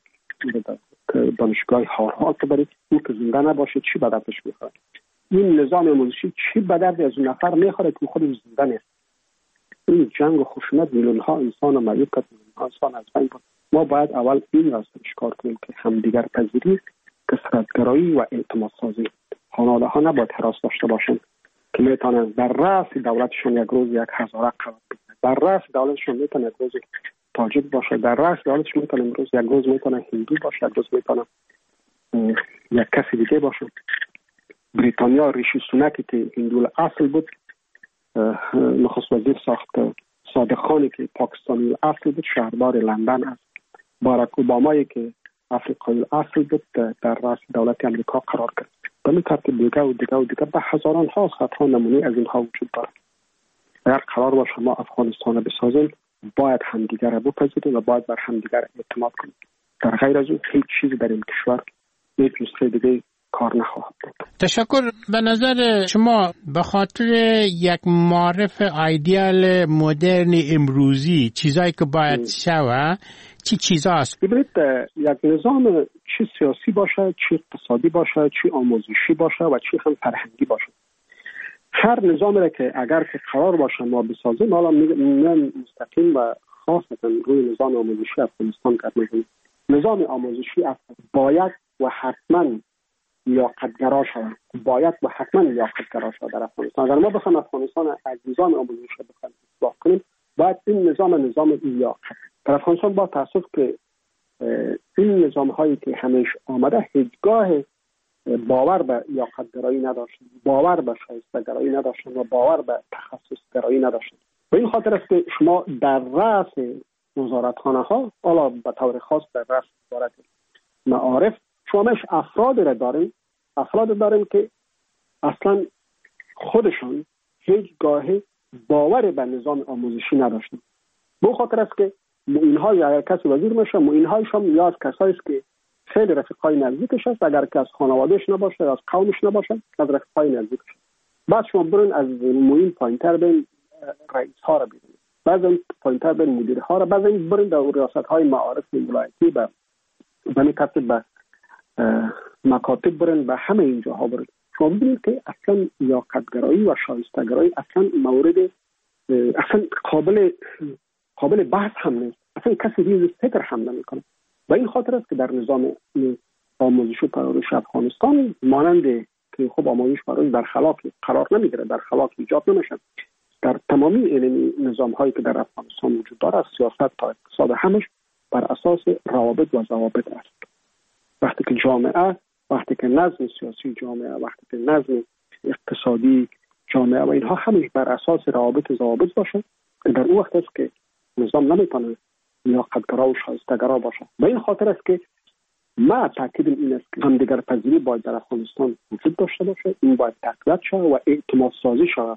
دانشگاه هاروارد بری، او که زنده نباشه چی به دردش میخوره؟ این نظام آموزشی چی به درد از اون نفر میخوره که خودش زنده نیست؟ این جنگ و خشونت میلیون ها انسان مریض کرد، میلیون ها انسان از بین برد. ما باید اول این را کار کنیم که همدیگر پذیری، کثرت‌گرایی و اعتماد سازی. خانواده ها نباید حراس داشته باشند که میتونن در رأس دولتشون یک روز یک هزاره قرار بگیرن، در رأس دولتشون میتونه یک روز تاجیک باشه، در رأس دولتشون میتونه یک روز میتونه هندو باشه، یک روز میتونه یک کسی دیگه باشه. بریتانیا ریشی سوناکی که هندو اصل بود نخست وزیر ساخت، صادق خانی که پاکستانی اصل بود شهردار لندن است، باراک اوبامایی که افریقایی اصل بود در رأس دولت امریکا قرار گرفت. به این ترتیب دیگه به هزاران ها صدها نمونه از اینها وجود دارد. اگر قرار باشه ما افغانستان بسازیم، باید همدیگر را بپذیریم و باید بر همدیگر اعتماد کنیم. در غیر از اون هیچ چیزی در این کشور هیچ نسخه دیگه کار نخواهد بود. تشکر. به نظر شما به خاطر یک معرف ایدئال مدرن امروزی چیزایی که باید شوه چی چیزاست؟ ببینید یک نظام چی سیاسی باشه، چی اقتصادی باشه، چی آموزشی باشه و چی هم فرهنگی باشه، هر نظامی را که اگر که قرار باشه ما بسازیم، حالا میگم مستقیم و خاصتا روی نظام آموزشی افغانستان کار میکنیم. نظام آموزشی باید و حتما لیاقت‌گرا شود، باید و حتما لیاقت‌گرا شود در افغانستان. اگر ما بخوایم افغانستان از نظام آموزشی بخوایم اصلاح کنیم، باید این نظام لیاقت. در افغانستان با تاسف که این نظام هایی که همیشه آمده هیچگاه باور به لیاقت‌گرایی نداشتن، باور به شایسته‌گرایی نداشتن و باور به تخصص‌گرایی نداشتن. و این خاطر است که شما در رأس وزارتخانه ها، حالا به طور خاص در رأس وزارت معارف، شما افراد داریم که اصلا خودشان هیچگاه باور به نظام آموزشی نداشتن. به خاطر است که اینها یا کسی وزیر میشه، اینهایشان یا از کسایی است که خیلی رفیقای نزدیکش است، اگر که از خانوادهش نباشه، از قومش نباشه، از رفیقای نزدیکش. بعد شما برین از موین پایینتر برین رئیس ها را ببینید، بعضی پایینتر برین مدیر ها را، بعضی برین در ریاست های معارف ولایتی به ترتیب به مکاتب برین، به همه اینجاها برین. شما ببینید که اصلا لیاقت‌گرایی و شایسته‌گرایی اصلا مورد اصلا قابل بحث هم نیست، اصلا کسی ریز فکر هم نمیکنه. و این خاطر است که در نظام آموزش و پرورش افغانستان مانند که خب آموزش پرورش در خلاف قرار نمیگیره، در خلاف ایجاد نمیشه، در تمامی این نظام هایی که در افغانستان وجود داره، سیاست تا اقتصاد همش بر اساس روابط و ضوابط است. وقتی که جامعه، وقتی که نظم سیاسی جامعه، وقتی که نظم اقتصادی جامعه و اینها همش بر اساس روابط و ضوابط باشه، که در اون وقت است که نظام نمیتونه لیاقت‌گرا و شایسته‌گرا باشه. به این خاطر است که ما تاکیدم این است که همدیگر پذیری باید در افغانستان وجود داشته باشه، این باید تقویت شود و اعتماد سازی شود.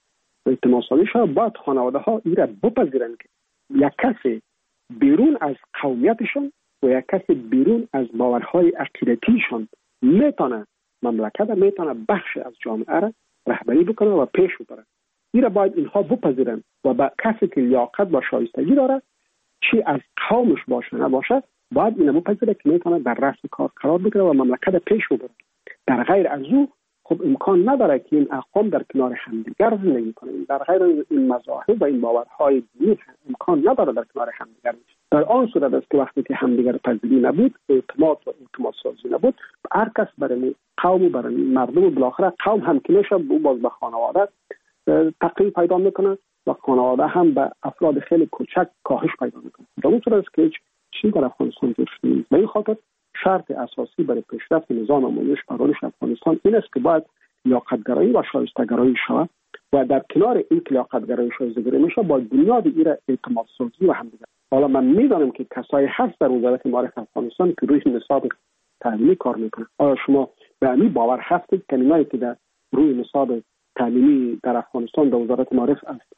باید خانواده ها این را بپذیرند که یک کسی بیرون از قومیتشون و یک کسی بیرون از باورهای عقیدتیشون میتونه مملکت، میتونه بخش از جامعه را رهبری بکنه و پیش ببره. این را باید اینها بپذیرند و با کسی که لیاقت و شایستگی داره، چی از قومش باشه نباشه، باید اینو بپذیره که میتونه در رأس کار قرار بگیره و مملکت پیش ببره. در غیر از او خب امکان نداره که این اقوام در کنار همدیگر زندگی کنند. در غیر این مذاهب و این باورهای دینی امکان نداره در کنار همدیگر. در آن صورت است که وقتی که همدیگر پذیری نبود، اعتماد سازی نبود، هر کس برای قوم و برای مردم و بالاخره قوم هم که میشه باز به خانواده تقریب پیدا میکنه و خانواده هم به افراد خیلی کوچک کاهش پیدا میکنه. در اون صورت است که چیزی در افغانستان پیش نیست. به این خاطر شرط اساسی برای پیشرفت نظام آموزش پرورش افغانستان این است که باید لیاقت‌گرایی و شایسته‌گرایی شود و در کنار این لیاقت‌گرایی و شایسته‌گرایی میشه با بنیاد ایره اعتماد سازی و همدیگر. حالا من میدانم که کسایی هست در وزارت معارف افغانستان که روی نصاب تعلیمی کار میکنه. آیا شما به این باور هستید که اینایی که در روی نصاب تعلیمی در افغانستان در وزارت معارف است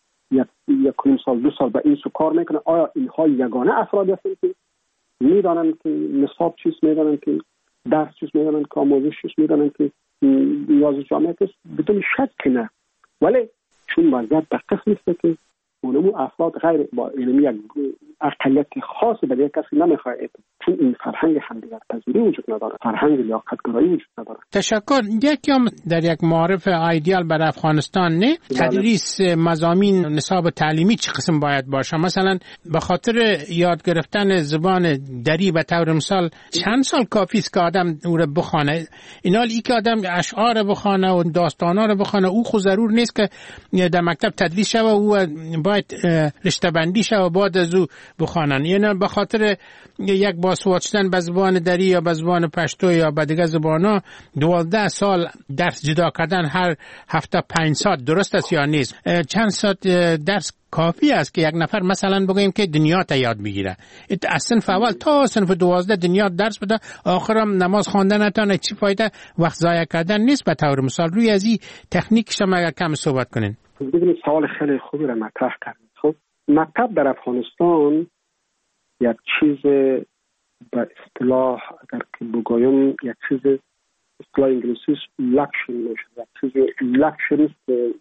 یک سال 2 سال به این سو کار میکنه، آیا اینها یگانه افرادی هستند که میدانن که نصاب چیست، میدانن که درس چیست، میدانن که آموزش چیست، میدانن که نیاز جامعه است؟ بدون شک نه. ولی چون وضعیت دقیق نیست که اونمو افراد غیر با علمی یک اقلیت خاص به یک کسی نمیخواهد، چون این فرهنگ همدیگر پذیری وجود نداره، فرهنگ لیاقت‌گرایی وجود نداره. تشکر. یکم در یک معارف ایدئال برای افغانستان نه تدریس مضامین نصاب تعلیمی چه قسم باید باشه؟ مثلا به خاطر یاد گرفتن زبان دری به طور مثال چند سال کافی است که آدم او را بخونه؟ اینا ای که آدم اشعار بخونه و داستانا را بخونه او خود ضرور نیست که در مکتب تدریس شود، او باید رشته بندی شود بعد از او بخوانن. یعنی به خاطر یک باسواد شدن به زبان دری یا به زبان پشتو یا به دیگه زبانا 12 سال درس جدا کردن هر هفته 5 ساعت درست است یا نیست؟ چند ساعت درس کافی است که یک نفر مثلا بگوییم که دنیا تا یاد بگیره، از صنف اول تا صنف 12 دنیا درس بده، آخرم نماز خواندن نتونه، چی فایده؟ وقت ضایع کردن نیست. به طور مثال روی از این تکنیک شما اگر کم صحبت کنین. ببینید سوال خیلی خوبی را مطرح کردید. خب مکتب در افغانستان یک چیز به اصطلاح اگر که بگویم یک چیز اصطلاح انگلیسیش لکشری میشه، یک چیز لکشری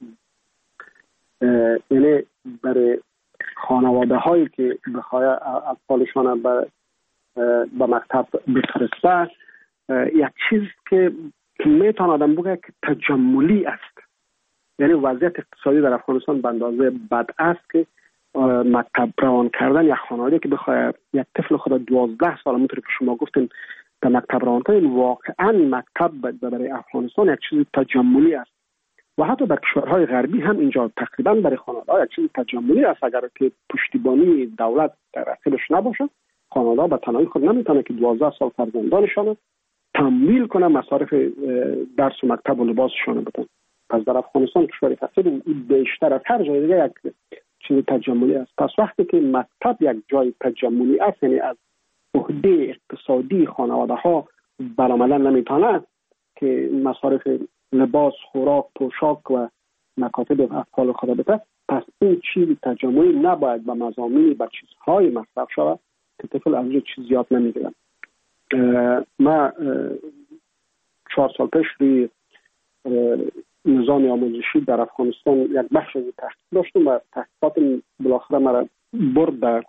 یعنی برای خانواده هایی که بخواه اطفالشان به مکتب بفرسته یک چیز که میتونه آدم بگه که تجملی است. یعنی وضعیت اقتصادی در افغانستان به اندازه بد است که مکتب روان کردن یک خانواده که بخواد یک طفل خود 12 سال همونطور که شما گفتین در مکتب روان کنه، واقعا مکتب برای افغانستان یک چیز تجملی است و حتی در کشورهای غربی هم اینجا تقریبا برای خانواده یک چیز تجملی است. اگر که پشتیبانی دولت در رقیبش نباشه، خانواده به تنهایی خود نمیتونه که 12 سال فرزندانشان تمویل کنه مصارف درس و مکتب و لباسشان بدن. پس در افغانستان کشور فقیر بیشتر از هر جای دیگه یک چیز تجملی است. پس وقتی که مکتب یک جای تجملی است، یعنی از عهده اقتصادی خانواده ها برآمدن نمیتونه که مصارف لباس، خوراک، پوشاک و مکاتب اطفال خود بده، پس این چیز تجملی نباید به مضامین به چیزهای مصرف شود که طفل از اونجا چیز یاد نمیگیرن. ما 4 سال پیش روی نظام آموزشی در افغانستان یک بخش از تحقیق داشتم و تحقیقات بالاخره مرا برد در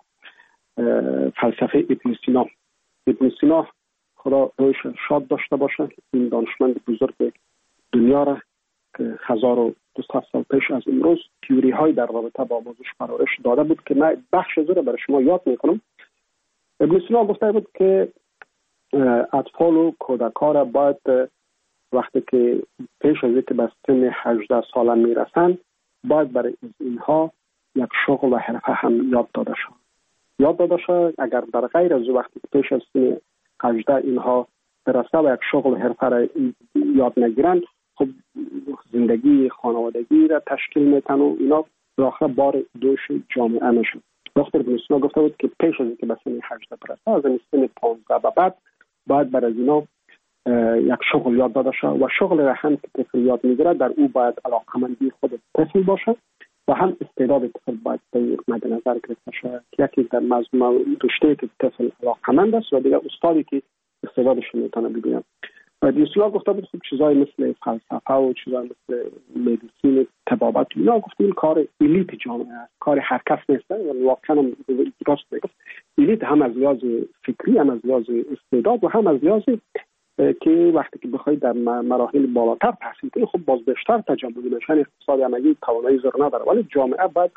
فلسفه ابن سینا. ابن سینا خدا رویش شاد داشته باشه، این دانشمند بزرگ دنیا را که 1200 سال پیش از امروز تئوری های در رابطه با آموزش پرورش داده بود که من بخش از را برای شما یاد میکنم. ابن سینا گفته بود که اطفال و کودکان را باید وقتی که پیش از اینکه به سن 18 ساله میرسند باید برای اینها یک شغل و حرفه هم یاد داده شد. اگر در غیر از وقتی که پیش از سن 18 اینها برسه و یک شغل و حرفه را یاد نگیرند، خب زندگی خانوادگی را تشکیل میتن و اینا بالاخره بار دوش جامعه میشن. دکتر ابن سینا گفته بود که پیش از اینکه به سن 18 برسه از سن 15 به بعد باید برای اینا یک شغل یاد داده شد و شغل را هم که طفل یاد میگیره در او باید علاقمندی خود طفل باشه و هم استعداد طفل باید مد نظر گرفته شود. یکی در مضمون رشته که طفل علاقمند است و دیگر استادی که استعدادش میتونه ببینه. و دیسلا گفته بود خب چیزای مثل فلسفه و چیزای مثل مدیسین، طبابت، اینا گفت این کار الیت جامعه است، کار هر کس نیست. یعنی واقعا درست میگفت. الیت هم از لحاظ فکری، هم از لحاظ استعداد و هم از لحاظ که وقتی که بخوای در مراحل بالاتر تحصیل کنی خب باز بیشتر تجملی میشن. اقتصاد عملی توانایی زر نداره، ولی جامعه باید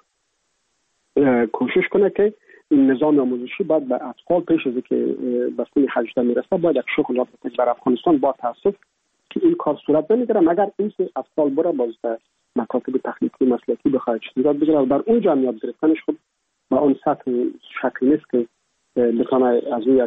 کوشش کنه که این نظام آموزشی باید به اطفال پیش از اینکه به سن 18 میرسه باید یک شغل یاد بده. در افغانستان با تاسف که این کار صورت نمیگیره مگر اینکه اطفال بره باز به مکاتب تخلیقی مسلکی بخواد چیزی یاد بگیره و در اونجا هم یاد گرفتنش خب با اون سطح شکلی نیست که بتونه از یک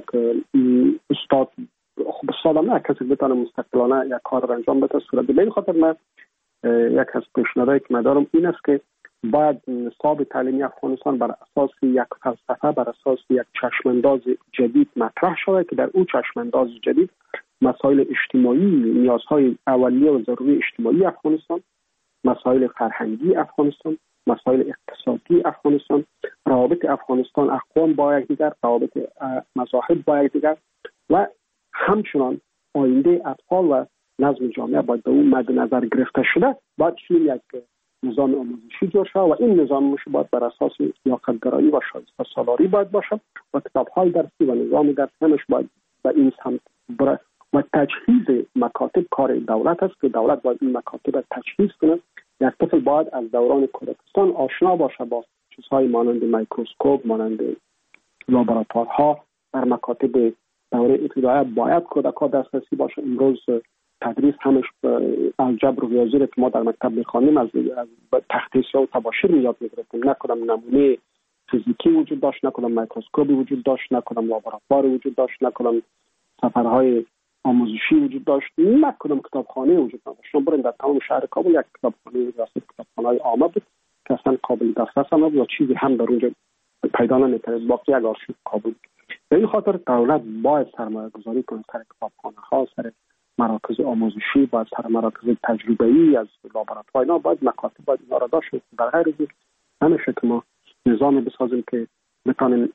استاد خب سالم نه کسی بتونه مستقلانه یک کار را انجام بده صورت بده. این خاطر من یک از پیشنهادهایی که من دارم این است که باید نصاب تعلیمی افغانستان بر اساس یک فلسفه، بر اساس یک چشمانداز جدید مطرح شود که در اون چشمانداز جدید مسائل اجتماعی، نیازهای اولیه و ضروری اجتماعی افغانستان، مسائل فرهنگی افغانستان، مسائل اقتصادی افغانستان، روابط افغانستان اقوام با یکدیگر، روابط مذاهب با یکدیگر و همچنان آینده اطفال و نظم جامعه باید به اون مد نظر گرفته شده. باید یک نظام آموزشی جور شود و این نظام آموزشی باید بر اساس لیاقت‌گرایی و شایسته سالاری باید باشد و کتاب‌های درسی و نظام درسی همش باید به این سمت بره و تجهیز مکاتب کار دولت است که دولت باید این مکاتب تجهیز کنه. یک طفل باید از دوران کودکستان آشنا باشه با چیزهای مانند میکروسکوپ، مانند لابراتوارها. در مکاتب دوره ابتدایی باید کودک‌ها دسترسی باشه. امروز تدریس همش الجبر و ریاضی که ما در مکتب می‌خوانیم از تخته سیاه و تباشیر یاد می‌گرفتیم. نکنم نمونه فیزیکی وجود داشت، نکنم میکروسکوپی وجود داشت، نکنم لابراتوار وجود داشت، نکنم سفرهای آموزشی وجود داشت، نکنم کتابخانه وجود نداشت. شما برین در تمام شهر کابل یک کتابخانه کتابخانه‌های عامه بود که اصلا قابل دسترس نبود و چیزی هم در اونجا پیدا نمی‌کرد. باقی یک آرشیو کابل. به این خاطر دولت باید سرمایه‌گذاری کنه سر کتابخانه‌ها، سر مراکز آموزشی، باید سر مراکز تجربه‌ای از لابراتوار اینا باید مکاتب باید اینا را داشت. در غیر از این همیشه که ما نظامی بسازیم که بتونیم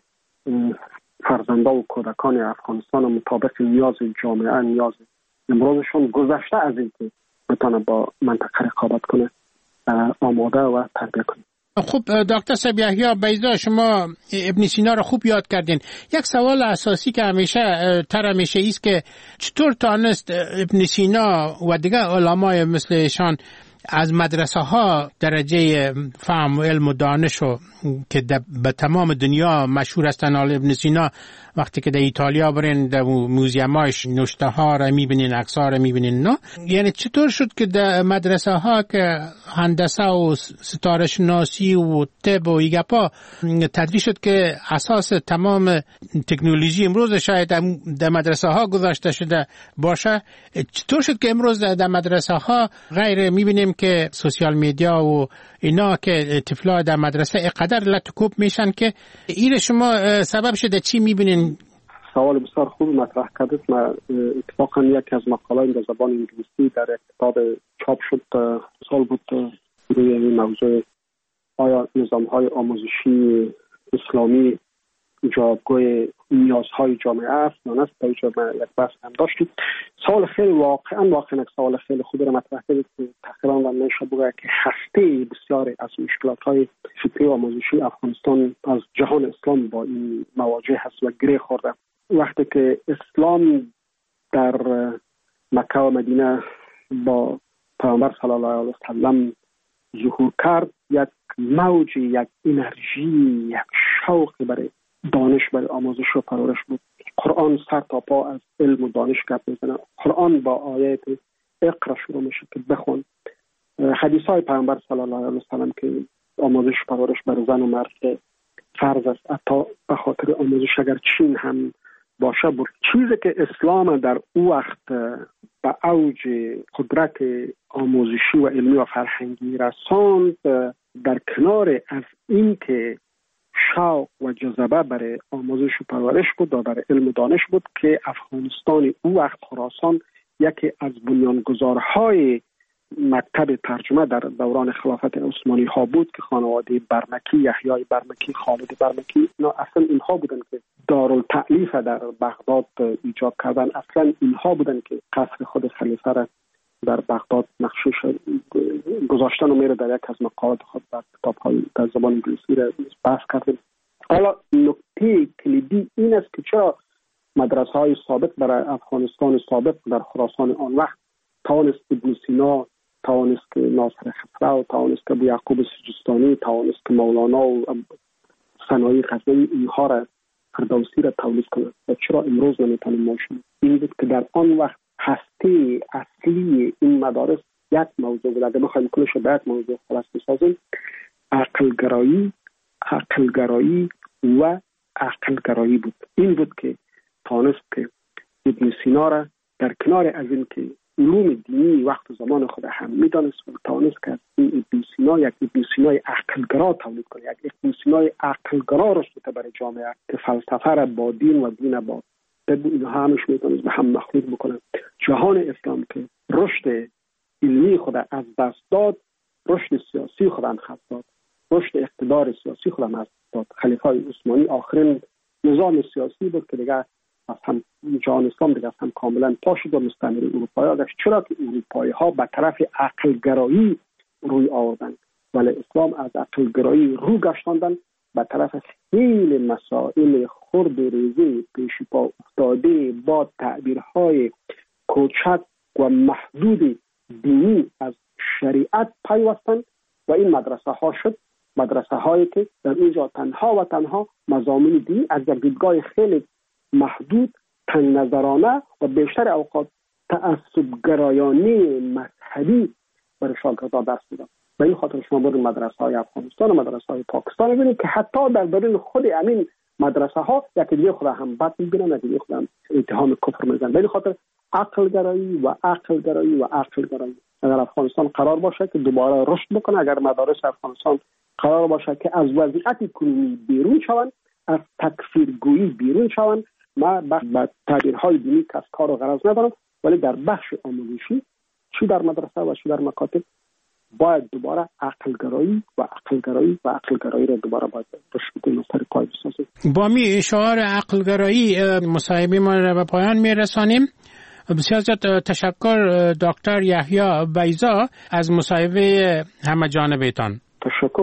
فرزنده و کودکان افغانستان مطابق نیاز جامعه، نیاز امروزشون گذشته از این که بتونه با منطقه رقابت کنه آماده و تربیت کنه. خب دکتر صاحب یحیی بیضا، شما ابن سینا رو خوب یاد کردین. یک سوال اساسی که همیشه است که چطور تانست ابن سینا و دیگر علمای مثل ایشان از مدرسه ها درجه فهم و علم و دانش که به تمام دنیا مشهور هستن. ابن سینا وقتی که در ایتالیا برین در موزیماش نوشته ها را میبینین، عکس ها را میبینین. نه یعنی چطور شد که در مدرسه ها که هندسه و ستاره شناسی و طب و ایگپا تدریس شد که اساس تمام تکنولوژی امروز شاید در مدرسه ها گذاشته شده باشه، چطور شد که امروز در مدرسه ها غیر میبینیم که سوشیال میدیا و اینا که طفلا در مدرسه اقدر لطکوب میشن که این شما سبب شده چی میبینین؟ سوال بسیار خوب مطرح کردید. من اتفاقا یکی از مقالات در زبان انگلیسی در یک کتاب چاپ شد سال بود روی این موضوع آیا نظام‌های آموزشی اسلامی جایگاه نیازهای جامعه است یا نه در جامعه یک بحث هم داشتیم. سوال خیلی واقعا سوال خیلی خوبی را مطرح کردید که تقریبا میشه بگه که هسته بسیاری از مشکلات‌های فکری و آموزشی افغانستان از جهان اسلام با این مواجه هست و گره خورده. وقتی که اسلام در مکه و مدینه با پیامبر صلی الله علیه و سلم ظهور کرد، یک موج، یک انرژی، یک شوق برای دانش، برای آموزش و پرورش بود. قرآن سر تا پا از علم و دانش گپ میزنه. قرآن با آیات اقرا شروع میشه که بخون. حدیث های پیامبر صلی الله علیه و سلم که آموزش و پرورش برای زن و مرد فرض است، حتی به خاطر آموزش اگر چین هم باشه بود. چیزی که اسلام در او وقت به اوج قدرت آموزشی و علمی و فرهنگی رساند، در کنار از این که شوق و جذبه برای آموزش و پرورش بود و برای علم و دانش بود که افغانستان او وقت خراسان یکی از بنیانگذارهای مکتب ترجمه در دوران خلافت عثمانی ها بود که خانواده برمکی، یحیی برمکی، خالد برمکی، اینا اصلا اینها بودن که دارالتألیف در بغداد ایجاد کردن. اصلا اینها بودن که قصر خود خلیفه را در بغداد نقشش گذاشتن و میره در یک از مقالات خود در کتاب‌های در زبان انگلیسی را بحث کردیم. حالا نکته کلیدی این است که چرا مدرسه‌های سابق برای افغانستان سابق در خراسان آن وقت توانست ابن سینا، توانست که ناصر خسرو، توانست که ابو یعقوب سجستانی، توانست که مولانا و ثنایی غزنوی اینها را فردوسی را تولید کنند و چرا امروز نمیتونیم ماشین؟ این بود که در آن وقت هسته اصلی این مدارس یک موضوع بود. اگر بخوایم کلش به یک موضوع خلاص بسازیم، عقلگرایی و عقلگرایی بود. این بود که توانست که ابن سینا را در کنار از این که علوم دینی وقت زمان خود هم میدانست و توانست که این ابن سینا یک ابن سینای عقلگرا تولید کنه، یک ابن سینای عقلگرا رشد برای جامعه که فلسفه را با دین و دین با اینها همش میتونست به هم مخلوط بکنه. جهان اسلام که رشد علمی خود از دست داد، رشد سیاسی خود هم خط داد، رشد اقتدار سیاسی خود هم از داد. خلیفه عثمانی آخرین نظام سیاسی بود که دیگه از هم جهان اسلام دیگه از هم کاملا پاشید و مستعمره اروپایی ها. چرا که اروپایی ها به طرف عقلگرایی روی آوردن ولی اسلام از عقلگرایی رو گشتاندن به طرف خیلی مسائل خرد و ریزه پیش پا افتاده با تعبیرهای کوچک و محدود دینی از شریعت پیوستن و این مدرسه ها شد مدرسه هایی که در اینجا تنها و تنها مضامین دینی از یک دیدگاه خیلی محدود، تنگ نظرانه و بیشتر اوقات تعصب‌گرایانه مذهبی برای شاگردان درس میدن. به این خاطر شما برید مدرسه های افغانستان و مدرسه های پاکستان ببینید که حتی در درون خود همین مدرسه ها یکی دیگه خود هم بد میبینن، یکی دیگه خود هم اتهام کفر میزنن. به این خاطر عقلگرایی و عقلگرایی و عقلگرایی. اگر افغانستان قرار باشه که دوباره رشد بکنه، اگر مدارس افغانستان قرار باشه که از وضعیت کنونی بیرون شوند، از تکفیرگویی بیرون شوند، ما با تعبیرهای دینی کس کار و غرض ندارم، ولی در بخش آموزشی چی در مدرسه و چی در مکاتب باید دوباره عقلگرایی را دوباره باید رشد کنیم و سر پای بسازیم. با می شعار عقلگرایی مصاحبه ما را به پایان میرسانیم. بسیار زیاد تشکر دکتر یحیی بیضا از مصاحبه همه جانبه‌تان. تشکر.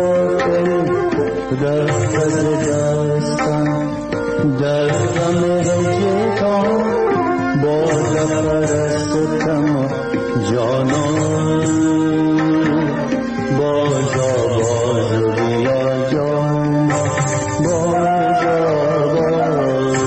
غافل دست از دستم در غم هجران باز پرستم جانان بازا باز بیا جان بازا باز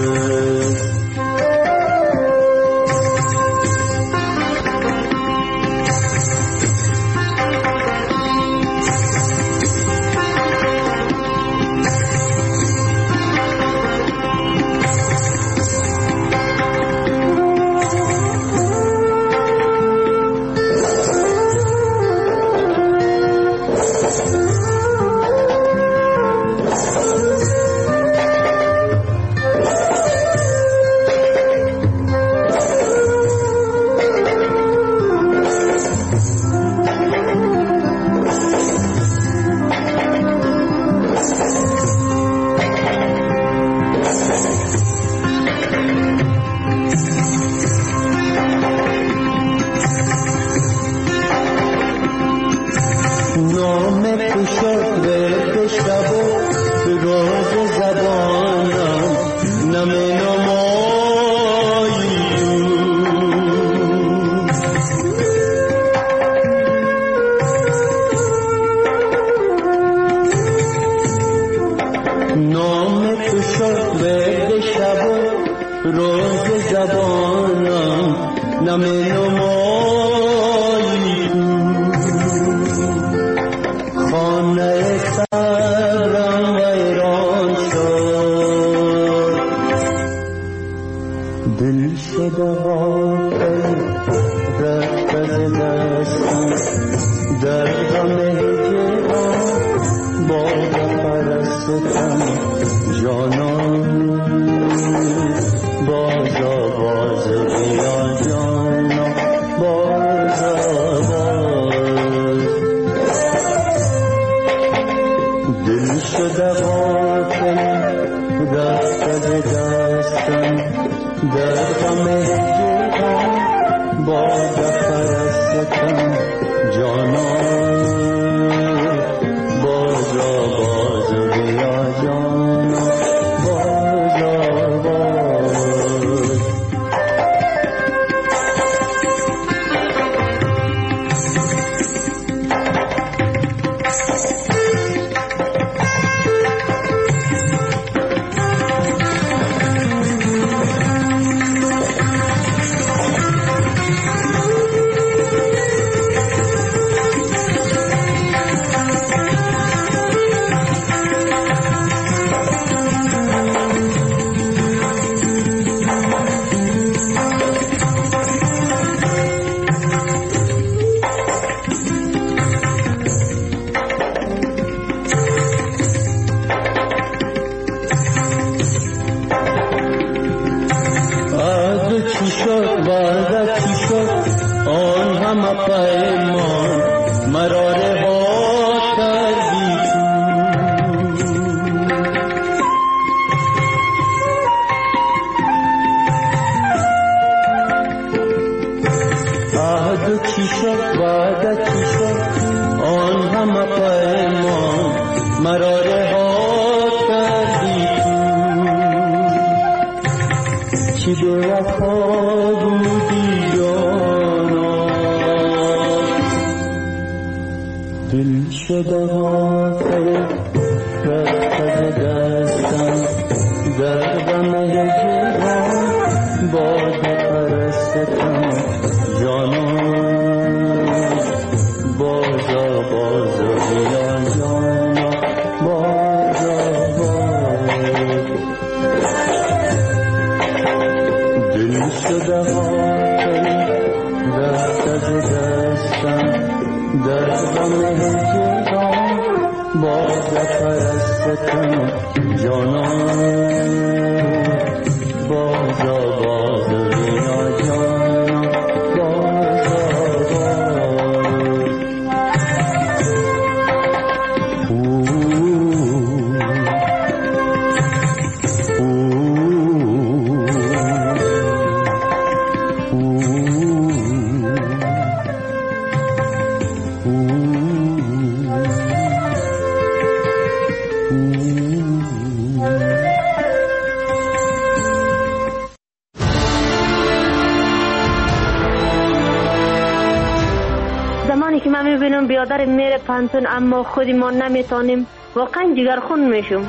بیادر میره پانتون اما خودی ما نمیتونیم، واقعا جگرخون میشم.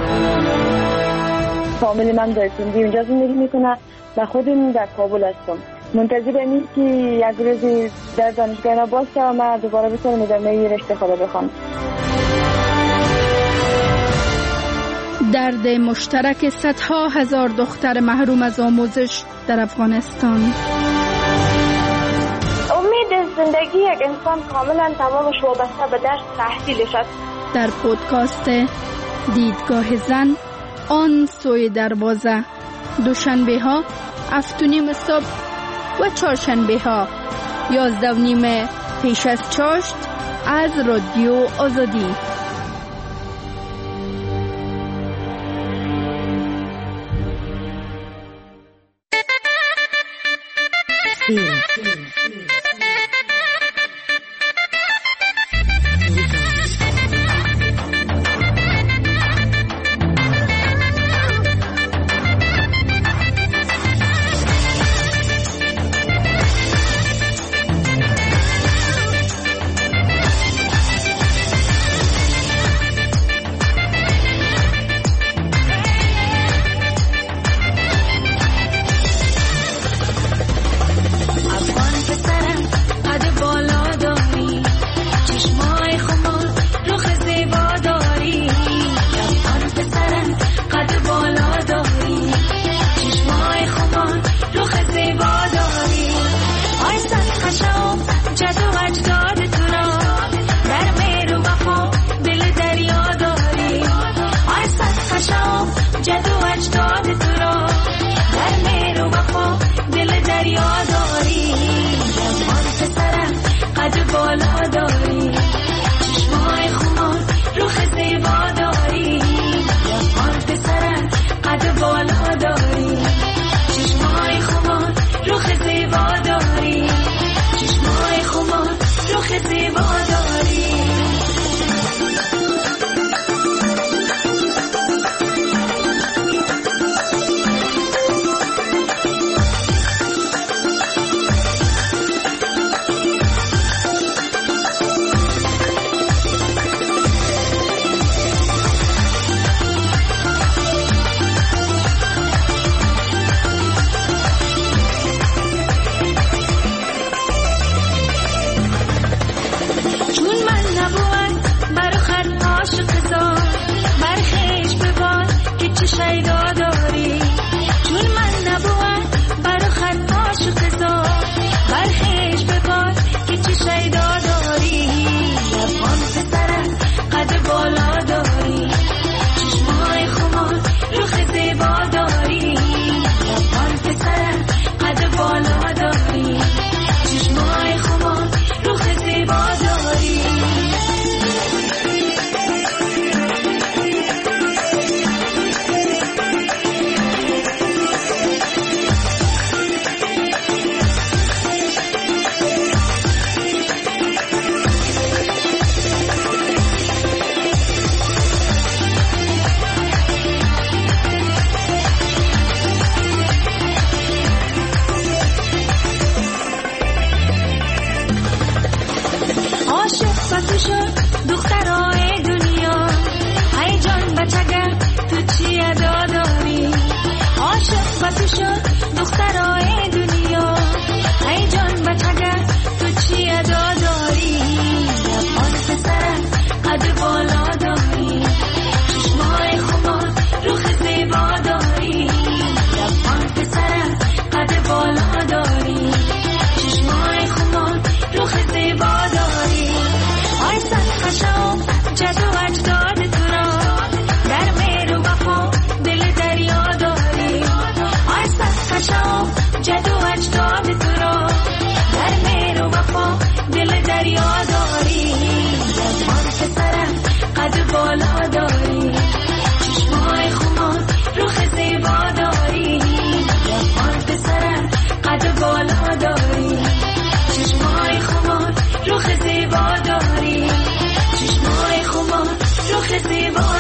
فامیل من در سندی اونجا زندگی میکنه و خودم در کابل هستم. منتظرم این که یک روز در دانشگاه باشه و من دوباره بتونم ادامه رشته خود بخوام. درد مشترک صدها هزار دختر محروم از آموزش در افغانستان. امید زندگی یک انسان کاملا تمامش وابسته به درس تحصیلش است. در پودکاست دیدگاه زن آن سوی دروازه، دوشنبه ها 7:30 صبح و چهارشنبه ها 11:30 پیش از چاشت از رادیو آزادی. رخ زیبا